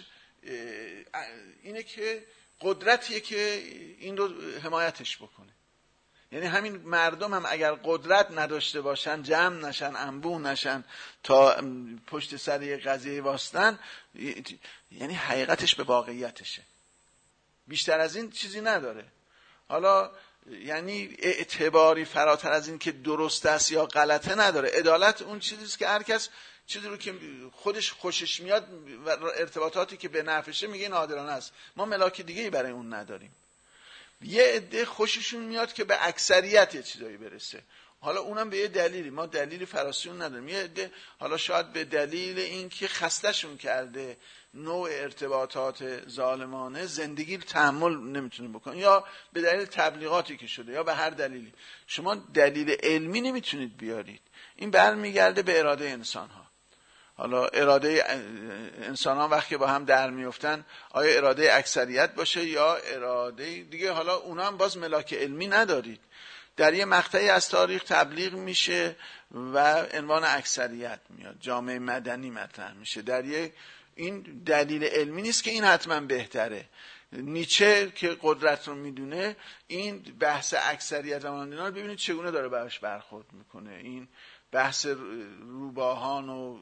[SPEAKER 1] اینه که قدرتیه که این رو حمایتش بکنه. یعنی همین مردم هم اگر قدرت نداشته باشن، جمع نشن، انبوه نشن تا پشت سر یه قضیه واسطن، یعنی حقیقتش به واقعیتشه، بیشتر از این چیزی نداره. حالا یعنی اعتباری فراتر از این که درست است یا غلطه نداره. عدالت اون چیزیست که هر کس چیزی رو که خودش خوشش میاد و ارتباطاتی که به نفعشه میگه این عادلانه است. ما ملاک دیگه‌ای برای اون نداریم. یه عده خوششون میاد که به اکثریت یه چیزایی برسه، حالا اونم به یه دلیلی، ما دلیلی فراسیون نداریم. یه عده حالا شاید به دلیل این که خسته‌شون کرده نوع ارتباطات ظالمانه، زندگی رو تحمل نمیتونه بکنه، یا به دلیل تبلیغاتی که شده، یا به هر دلیلی. شما دلیل علمی نمیتونید بیارید. این برمیگرده به اراده انسان ها. حالا اراده انسان ها وقتی با هم در میفتن، آیا اراده اکثریت باشه یا اراده دیگه، حالا اونا هم باز ملاک علمی ندارید. در یه مقطعی از تاریخ تبلیغ میشه و عنوان اکثریت میاد، جامعه مدنی مطرح میشه. در یه این دلیل علمی نیست که این حتما بهتره. نیچه که قدرت رو میدونه، این بحث اکثریت و اینا رو ببینید چگونه داره براش برخورد میکنه. این بحث روباهان و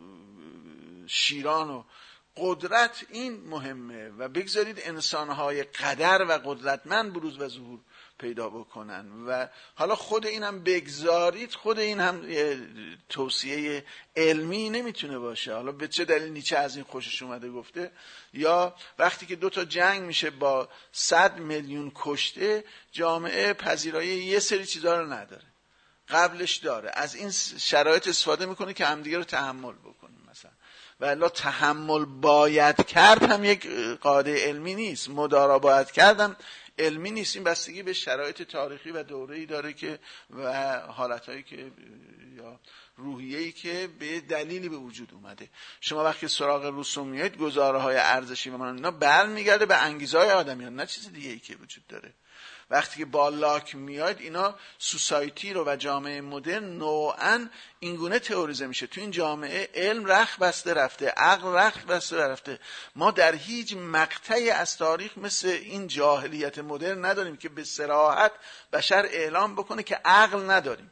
[SPEAKER 1] شیران و قدرت این مهمه و بگذارید انسانهای قدر و قدرتمند بروز و ظهور پیدا بکنن. و حالا خود این هم بگذارید، خود این هم توصیه علمی نمیتونه باشه. حالا به چه دلیل نیچه از این خوشش اومده گفته؟ یا وقتی که 2 جنگ میشه با 100 میلیون کشته، جامعه پذیرایی یه سری چیزا رو نداره، قبلش داره، از این شرایط استفاده میکنه که همدیگه رو تحمل بکنه مثلا. و الا تحمل باید کرد هم یک قاعده علمی نیست، مدارا باید کردم علمی نیست. این بستگی به شرایط تاریخی و دوره‌ای داره که و حالتایی که یا روحیه‌ای که به دلیلی به وجود اومده. شما وقتی سراغ روسو میایید، گزاره‌های ارزشی و اینا برمیگرده به انگیزه‌های آدمیان، نه چیز دیگه‌ای که وجود داره. وقتی که با لاک میاید، اینا سوسایتی رو و جامعه مدرن نوعاً اینگونه تئوریزه میشه. تو این جامعه علم رخت بسته رفته، عقل رخت بسته رفته. ما در هیچ مقطعی از تاریخ مثل این جاهلیت مدرن نداریم که به صراحت بشر اعلام بکنه که عقل نداریم،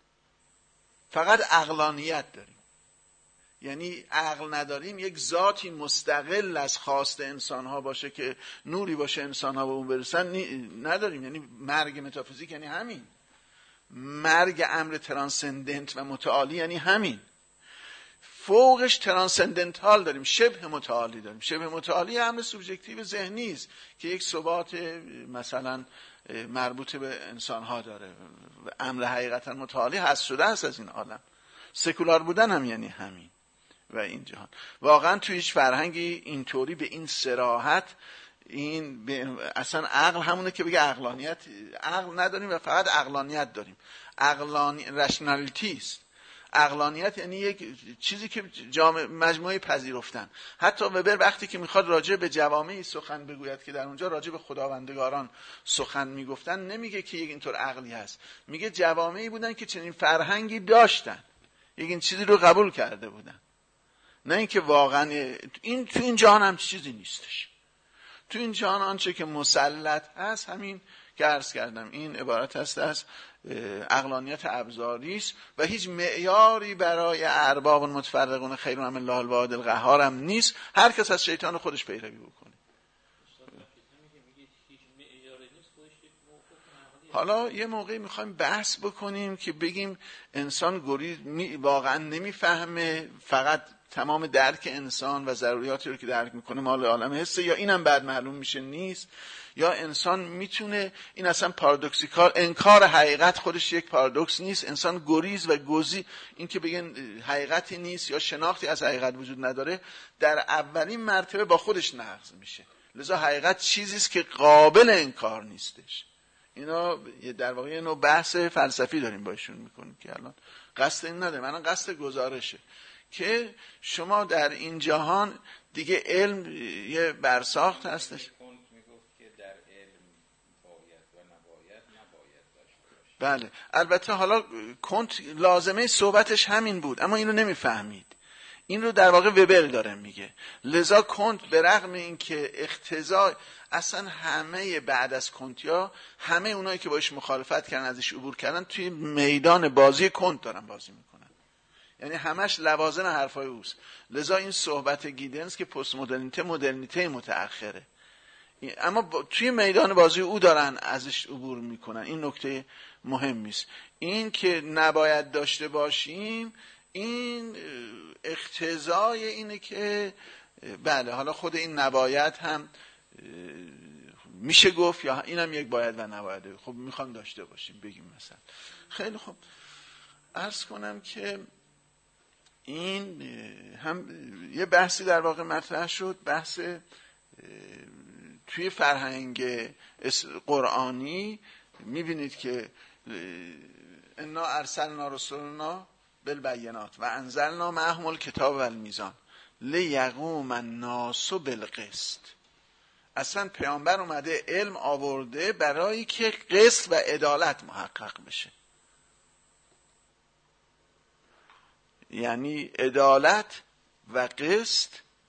[SPEAKER 1] فقط عقلانیت داریم. یعنی عقل نداریم یک ذاتی مستقل از خواست انسان‌ها باشه که نوری باشه انسان‌ها به اون برسن، نداریم. یعنی مرگ متافیزیک یعنی همین، مرگ امر ترانسندنت و متعالی یعنی همین. فوقش ترانسندنتال داریم، شبه متعالی داریم. شبه متعالی امر سوبژکتیو ذهنی است که یک ثبات مثلا مربوط به انسان‌ها داره. امر حقیقتا متعالی هست شده است از این عالم. سکولار بودن هم یعنی همین. و این جهان واقعا توی هیچ فرهنگی اینطوری به این صراحت، این اصلا عقل همونه که بگه عقلانیت، عقل نداریم و فقط عقلانیت داریم. رشنالیتی است. عقلانیت یعنی یک چیزی که مجموعه پذیرفتن. حتی وبر وقتی که میخواد راجع به جوامعی سخن بگوید که در اونجا راجع به خداوندگاران سخن میگفتن، نمیگه که یک اینطور عقلی هست، میگه جوامعی بودن که چنین فرهنگی داشتن، یک این چیزی رو قبول کرده بودن. نه اینکه واقعا این تو این جهان هم چیزی نیستش. تو این جهان آنچه که مسلط هست همین که عرض کردم، این عبارت هست از عقلانیت ابزاری است و هیچ معیاری برای ارباب متفرقون خیر من الله الواحد القهار هم نیست. هر کس از شیطان خودش پیروی بکنه. حالا یه موقعی میخوایم بحث بکنیم که بگیم انسان گریز واقعا نمیفهمه، فقط تمام درک انسان و ضروریاتی رو که درک میکنه مال عالم حسه، یا اینم بعد معلوم میشه نیست، یا انسان میتونه، این اصلا پارادوکسیکال، انکار حقیقت خودش یک پارادوکس نیست، انسان گریز و گزی این که بگن حقیقتی نیست یا شناختی از حقیقت وجود نداره، در اولین مرتبه با خودش نقض میشه. لذا حقیقت چیزی است که قابل انکار نیستش. اینا در واقع یه نوع بحث فلسفی داریم باشون میکنیم که الان قصد این نداریم، الان قصد گزارشه که شما در این جهان دیگه علم یه برساخت هستش. بله البته حالا کنت لازمه صحبتش همین بود، اما اینو نمیفهمید. این رو در واقع وبر داره میگه. لذا کنت به رغم این که اقتضا اصلا همه بعد از کنتیا، همه اونایی که باش مخالفت کردن ازش عبور کردن توی میدان بازی کنت دارن بازی میکنن، یعنی همش لوازم حرفای اوست. لذا این صحبت گیدنز که پست مدرنیته متأخره، اما توی میدان بازی او دارن ازش عبور میکنن. این نکته مهمی است. این که نباید داشته باشیم این اقتضای اینه که بله حالا خود این نباید هم میشه گفت یا اینم یک باید و نبایده. خب میخوام داشته باشیم بگیم مثلا. خیلی خب عرض کنم که این هم یه بحثی در واقع مطرح شد، بحث توی فرهنگ قرآنی میبینید که انا ارسلنا رسولنا بالبینات و انزلنا معهم الکتاب والمیزان لیقوم الناس بالقسط. اصلا پیامبر اومده علم آورده برای که قسط و عدالت محقق بشه. یعنی عدالت و قسط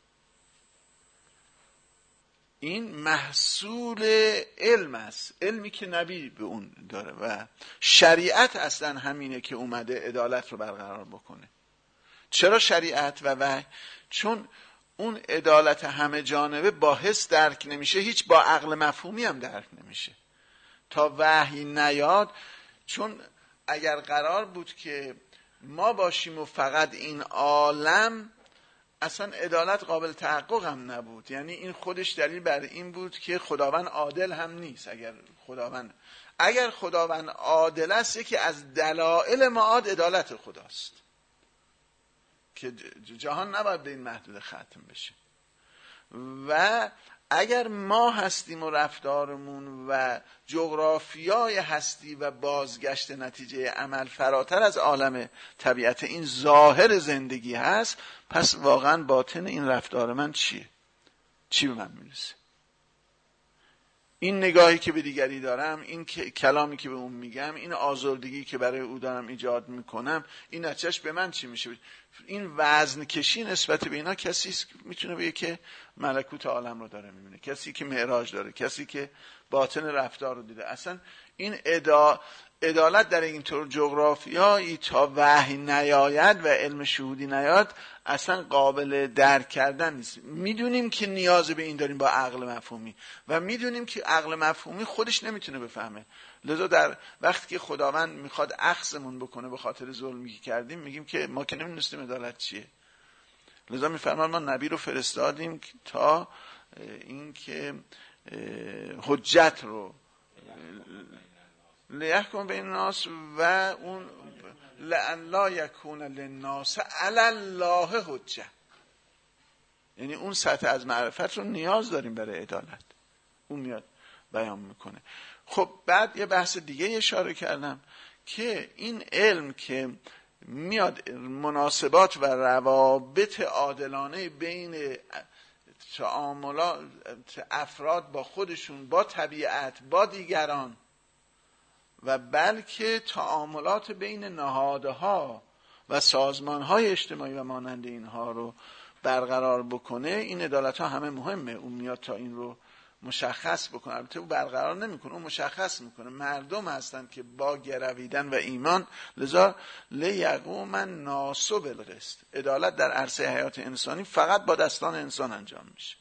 [SPEAKER 1] این محصول علم است، علمی که نبی به اون داره و شریعت اصلا همینه که اومده عدالت رو برقرار بکنه. چرا شریعت و وحی؟ چون اون عدالت همه جانبه با حس درک نمیشه، هیچ با عقل مفهومی هم درک نمیشه تا وحی نیاد. چون اگر قرار بود که ما باشیم و فقط این عالم، اصلا عدالت قابل تحقق هم نبود. یعنی این خودش دلیل بر این بود که خداوند عادل هم نیست. اگر خداوند عادل است، یکی از دلایل معاد عدالت خداست که جهان نباید به این محدود ختم بشه. و اگر ما هستیم و رفتارمون و جغرافیای هستی و بازگشت نتیجه عمل فراتر از عالم طبیعت این ظاهر زندگی هست، پس واقعا باطن این رفتار من چیه؟ چی به من میرسه؟ این نگاهی که به دیگری دارم، این کلامی که به اون میگم، این آزردگی که برای او دارم ایجاد میکنم، این نتیجهش به من چی میشه؟ این وزن کشی نسبت به اینا کسی میتونه بگه که ملکوت عالم رو داره میبینه، کسی که معراج داره، کسی که باطن رفتار رو دیده. اصلا این عدالت در این طور جغرافیایی تا وحی نیاید و علم شهودی نیاد اصلا قابل درک کردن نیست. میدونیم که نیاز به این داریم با عقل مفهومی و میدونیم که عقل مفهومی خودش نمیتونه بفهمه. لذا در وقتی که خداوند میخواد اخذمون بکنه به خاطر ظلمی که کردیم، میگیم که ما که نمیدونستیم عدالت چیه. لذا میفرمان ما نبی رو فرستادیم تا این که حجت رو لیحکم بین الناس و اون لئن لا یکون للناس علی الله حجه، یعنی اون سطح از معرفت رو نیاز داریم برای عدالت. اون میاد بیان میکنه. خب بعد یه بحث دیگه اشاره کردم که این علم که میاد مناسبات و روابط عادلانه بین تعاملات افراد با خودشون، با طبیعت، با دیگران و بلکه تعاملات بین نهادها و سازمانهای اجتماعی و مانند اینها رو برقرار بکنه. این عدالت ها همه مهمه. اون میاد تا این رو مشخص بکنه. البته او برقرار نمیکنه، اون مشخص میکنه. مردم هستند که با گرویدن و ایمان، لذا لیقوم الناس بالقسط. عدالت در عرصه حیات انسانی فقط با دستان انسان انجام میشه.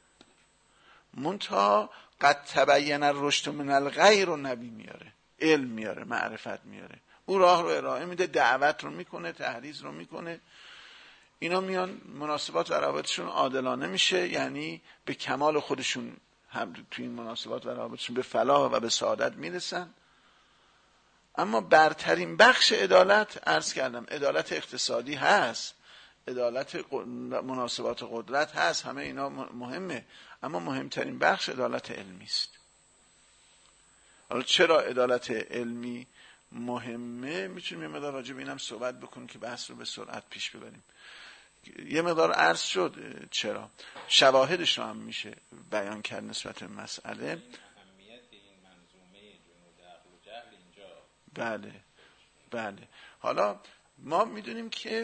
[SPEAKER 1] منتها قد تبین الرشد من الغی رو نبی میاره، علم میاره، معرفت میاره، او راه رو ارائه میده، دعوت رو میکنه، تحریض رو میکنه. اینا میان مناسبات و روابطشون عادلانه میشه، یعنی به کمال خودشون هم توی این مناسبات و روابطشون به فلاح و به سعادت میرسن. اما برترین بخش عدالت، عرض کردم، عدالت اقتصادی هست، عدالت مناسبات قدرت هست، همه اینا مهمه، اما مهمترین بخش عدالت علمی است. حالا چرا عدالت علمی مهمه؟ میتونیم یه مقدار راجع به اینم صحبت بکنیم که بحث رو به سرعت پیش ببریم. یه مقدار عرض شد چرا، شواهدش رو هم میشه بیان کرد نسبت به مسئله.
[SPEAKER 2] اهمیت این منظومه جنود عقل و جهل اینجا.
[SPEAKER 1] بله. حالا ما میدونیم که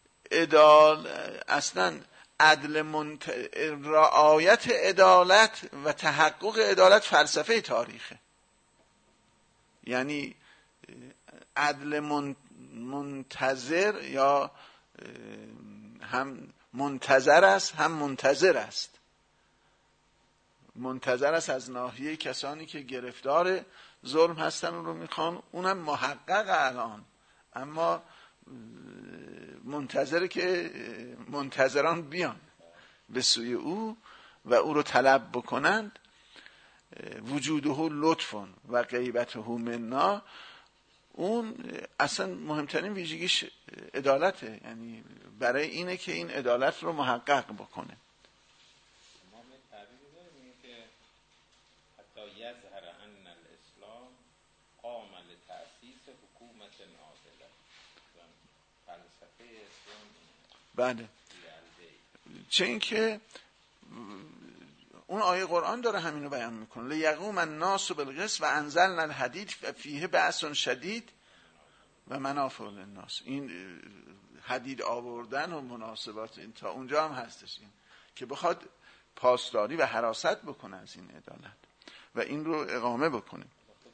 [SPEAKER 1] اصلا رعایت عدالت و تحقق عدالت فلسفه تاریخه. یعنی عدل منتظر یا هم منتظر است هم منتظر است. منتظر است از ناحیه کسانی که گرفتار ظلم هستن اون رو میخوان، اونم محقق الان، اما منتظره که منتظران بیان به سوی او و او رو طلب بکنند. وجوده لطف و غیبته منا، اون اصلا مهمترین ویژگیش عدالته، یعنی برای اینه که این عدالت رو محقق بکنه.
[SPEAKER 2] ما می تعبیری داریم که حتی یظهر ان الاسلام قام لتأسیس حکومت عادله. فلسفه اسلام
[SPEAKER 1] بله، چه این که اون آیه قرآن داره همینو بیان میکنه، لیقوم الناس بالقسط و انزلنا الحدید فیه بأس شدید و منافع للناس. این حدید آوردن و مناسبات این تا اونجا هم هستش، این که بخواد پاسداری و حراست بکنه از این عدالت و این رو اقامه بکنه.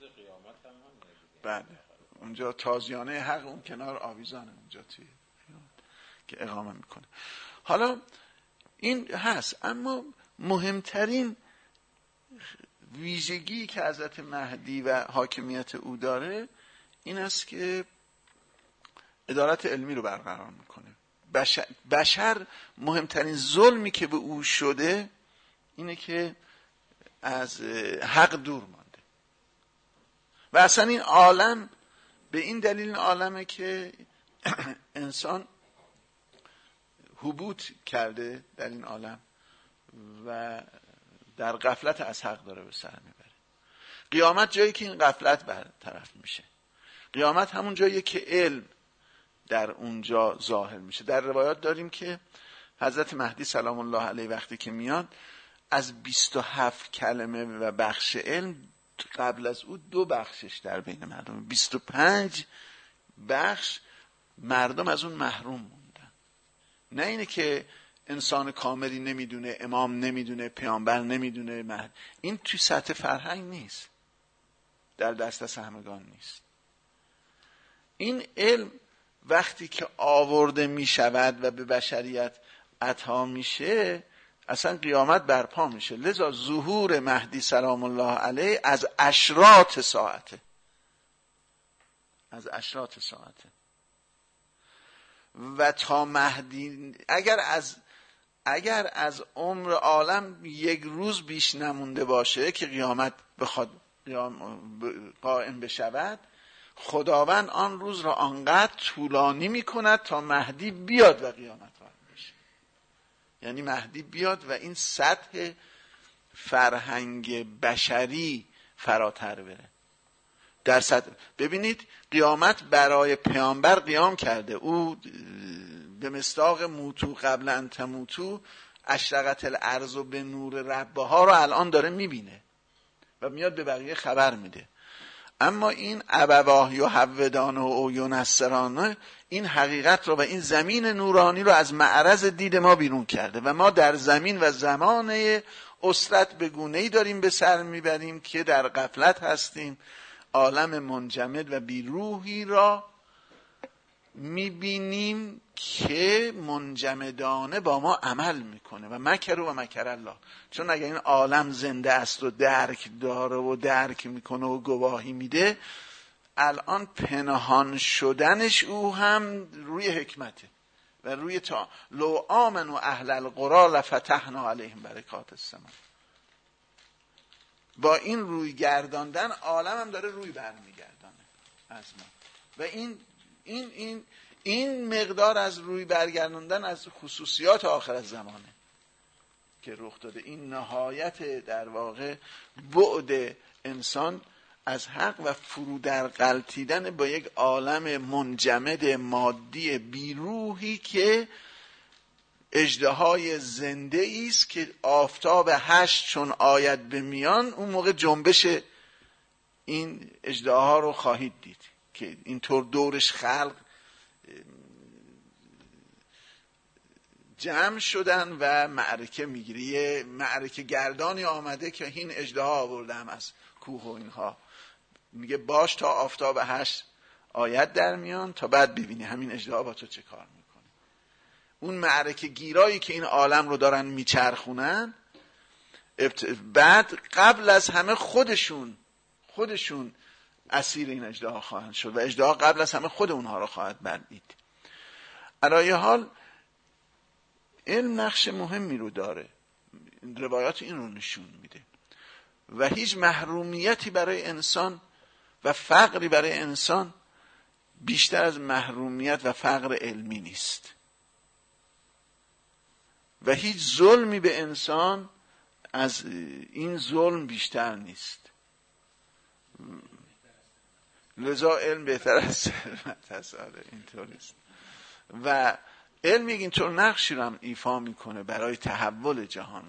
[SPEAKER 1] بله، اونجا تازیانه حق اون کنار آویزانه اونجا توی که اقامه میکنه. حالا این هست، اما مهمترین ویژگی که حضرت مهدی و حاکمیت او داره این است که عدالت علمی رو برقرار میکنه. بشر مهمترین ظلمی که به او شده اینه که از حق دور مانده و اصلا این عالم به این دلیل این عالمه که انسان هبوط کرده در این عالم و در غفلت از حق داره به سر میبره. قیامت جایی که این غفلت برطرف میشه، قیامت همون جایی که علم در اونجا ظاهر میشه. در روایات داریم که حضرت مهدی سلام الله علیه وقتی که میاد از 27 کلمه و بخش علم قبل از او 2 بخشش در بین مردم، 25 بخش مردم از اون محروم موندن. نه اینه که انسان کاملی نمیدونه، امام نمیدونه، پیامبر نمیدونه، این توی سطح فرهنگ نیست، در دسترس همگان نیست. این علم وقتی که آورده می شود و به بشریت عطا میشه اصلا قیامت برپا میشه. لذا ظهور مهدی سلام الله علیه از اشراط ساعته، از اشراط ساعته. و تا مهدی اگر از عمر عالم 1 روز بیش نمونده باشه که قیامت بخواد قائم بشود، خداوند آن روز را آنقدر طولانی میکند تا مهدی بیاد و قیامت قائم بشه. یعنی مهدی بیاد و این سطح فرهنگ بشری فراتر بره ببینید قیامت برای پیامبر قیام کرده. او به مصداق موتو قبل ان تموتو اشرقت الارض به نور ربها رو الان داره میبینه و میاد به بقیه خبر میده. اما این ابواه یهودانه و ینصرانه این حقیقت رو و این زمین نورانی رو از معرض دید ما بیرون کرده و ما در زمین و زمان اسرت به گونه‌ای داریم به سر میبریم که در غفلت هستیم. عالم منجمد و بیروحی را میبینیم که منجمدانه با ما عمل میکنه و مکر و مکر الله. چون اگر این عالم زنده است و درک داره و درک میکنه و گواهی میده، الان پنهان شدنش او هم روی حکمته و روی لو آمنوا اهل القری لفتحنا علیهم برکات السماء. با این روی گرداندن عالم هم داره روی برمیگردانه از ما و این مقدار از روی برگرداندن از خصوصیات آخر از زمانه که رخ داده. این نهایت در واقع بعد انسان از حق و فرو در غلطیدن با یک عالم منجمد مادی بیروحی که اژدهای زنده است که آفتاب حشر چون آید به میان اون موقع جنبش این اژدها رو خواهید دید که اینطور دورش خلق جمع شدن و معرکه میگیری. معرکه گردانی آمده که این اژدها آوردم از کوه و اینها، میگه باش تا آفتاب حشر آید در میان تا بعد ببینی همین اژدها با تو چه کار میکنه. اون معرکه گیرایی که این عالم رو دارن میچرخونن بعد قبل از همه خودشون اسیر این اژدها خواهند شد و اژدها قبل از همه خود اونها رو خواهد بلعید. علایه حال علم نقش مهمی رو داره، روایات این رو نشون میده و هیچ محرومیتی برای انسان و فقری برای انسان بیشتر از محرومیت و فقر علمی نیست و هیچ ظلمی به انسان از این ظلم بیشتر نیست. لذا علم بهتر از ثروت هست. اینطوریست و علم اینطور نقشی رو هم ایفا میکنه برای تحول جهان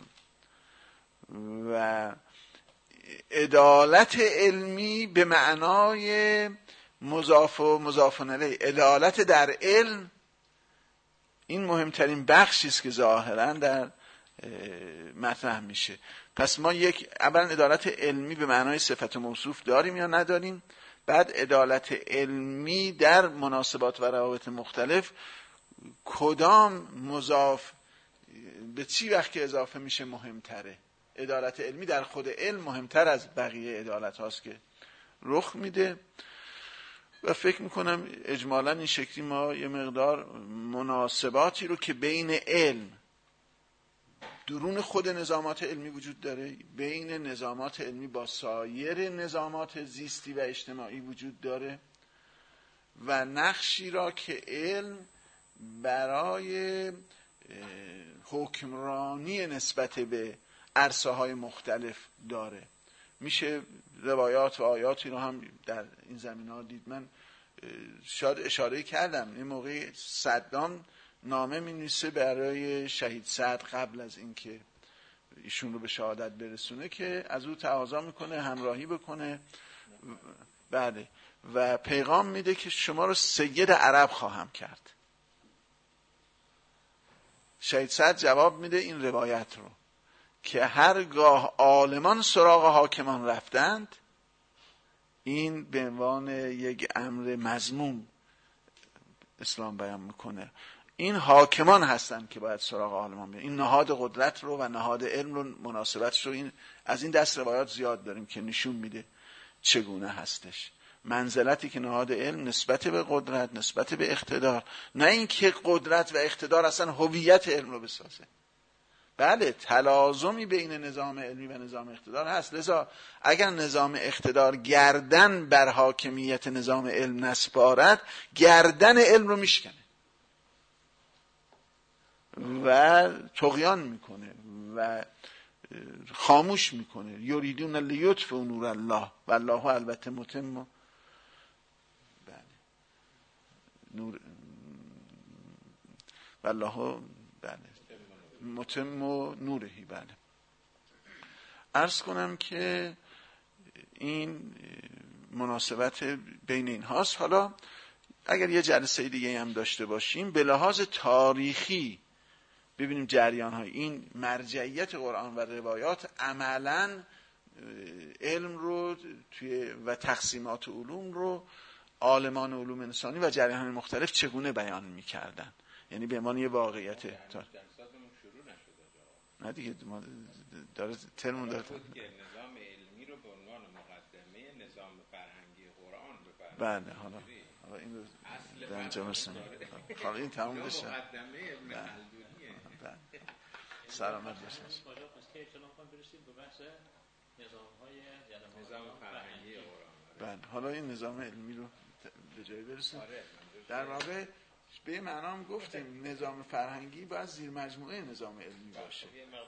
[SPEAKER 1] و عدالت علمی به معنای مضاف و مضاف الیه. عدالت در علم این مهمترین بخشی است که ظاهرا در مطرح میشه. پس ما اولا عدالت علمی به معنای صفت موصوف داریم یا نداریم، بعد عدالت علمی در مناسبات و روابط مختلف کدام مضاف به چی وقت که اضافه میشه مهمتره. عدالت علمی در خود علم مهمتر از بقیه عدالت هاست که رخ میده و فکر میکنم اجمالا این شکلی ما یه مقدار مناسباتی رو که بین علم درون خود نظامات علمی وجود داره، بین نظامات علمی با سایر نظامات زیستی و اجتماعی وجود داره و نقشی را که علم برای حکمرانی نسبت به عرصه های مختلف داره. میشه روایات و آیاتی رو هم در این زمینه دید. من شاید اشاره کردم این موقع صدام نامه می-نویسه برای شهید سعد قبل از اینکه ایشون رو به شهادت برسونه که از او تقاضا میکنه همراهی بکنه بله و پیغام میده که شما رو سید عرب خواهم کرد. شهید سعد جواب میده این روایت رو که هرگاه عالمان سراغ حاکمان رفتند، این به عنوان یک امر مذموم اسلام بیان میکنه، این حاکمان هستند که باید سراغ عالمان بیان. این نهاد قدرت رو و نهاد علم رو مناسبتش رو از این دست روایات زیاد داریم که نشون میده چگونه هستش. منزلتی که نهاد علم نسبت به قدرت، نسبت به اقتدار، نه اینکه قدرت و اقتدار اصلا هویت علم رو بسازه. بله تلازمی بین نظام علمی و نظام اقتدار هست، لذا اگر نظام اقتدار گردن بر حاکمیت نظام علم نسپارد، گردن علم رو میشکنه و طغیان میکنه و خاموش میکنه. یریدون لیطفئوا نور الله والله البته متم نور والله بله متم و نورهی. بله عرض کنم که این مناسبت بین این هاست. حالا اگر یه جلسه دیگه هم داشته باشیم به لحاظ تاریخی ببینیم جریان های این مرجعیت قرآن و روایات عملاً علم رو و تقسیمات علوم رو عالمان علوم انسانی و جریان مختلف چگونه بیان می‌کردن، یعنی به عنوان یه واقعیت نه دیگه ما داره ترمون داره
[SPEAKER 2] نظام علمی رو به عنوان مقدمه نظام فرهنگی قرآن بفرمایید.
[SPEAKER 1] بله حالا این رو در انجام رسونیم. حالا این تموم بشه.
[SPEAKER 2] مقدمه ابن خلدونیه.
[SPEAKER 1] سلامت باشید.
[SPEAKER 2] نظام فرهنگی قرآن.
[SPEAKER 1] بله حالا این نظام علمی رو به جای برسیم. در واقع به این معنا هم گفتیم نظام فرهنگی باید زیر مجموعه نظام علمی باشه.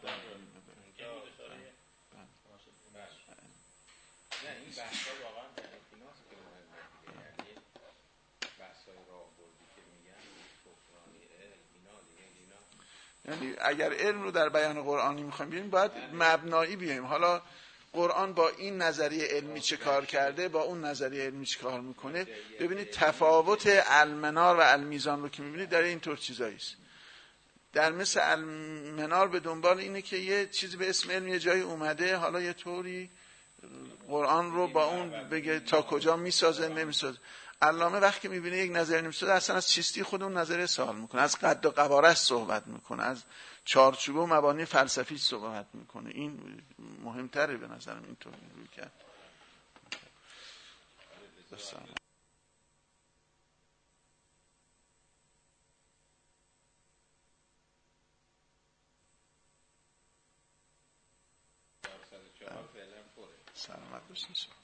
[SPEAKER 2] نه این بحثا واقعا در ایناست که مهمه دیگه، یعنی بحثای راهبردی که میگن سخنرانی علم اینا
[SPEAKER 1] یعنی اگر علم رو در بیان قرآنی میخوایم بیاریم باید مبنایی بیاریم. حالا قرآن با این نظریه علمی چه کار کرده، با اون نظریه علمی چه کار میکنه. ببینید تفاوت المنار و المیزان رو که میبینید در این طور چیزایی است. در مثل المنار به دنبال اینه که یه چیزی به اسم علم یه جایی اومده، حالا یه طوری قرآن رو با اون بگه تا کجا میسازه نمیسازه. علامه وقتی میبینه یک نظریه نمیسازه اصلا از چیستی خود اون نظریه سوال میکنه، از قد و قوارش صحبت میکنه، از چارچوب و مبانی فلسفی صحبت میکنه. این مهمتره به نظرم اینطور روی کرد. سلامت باشید.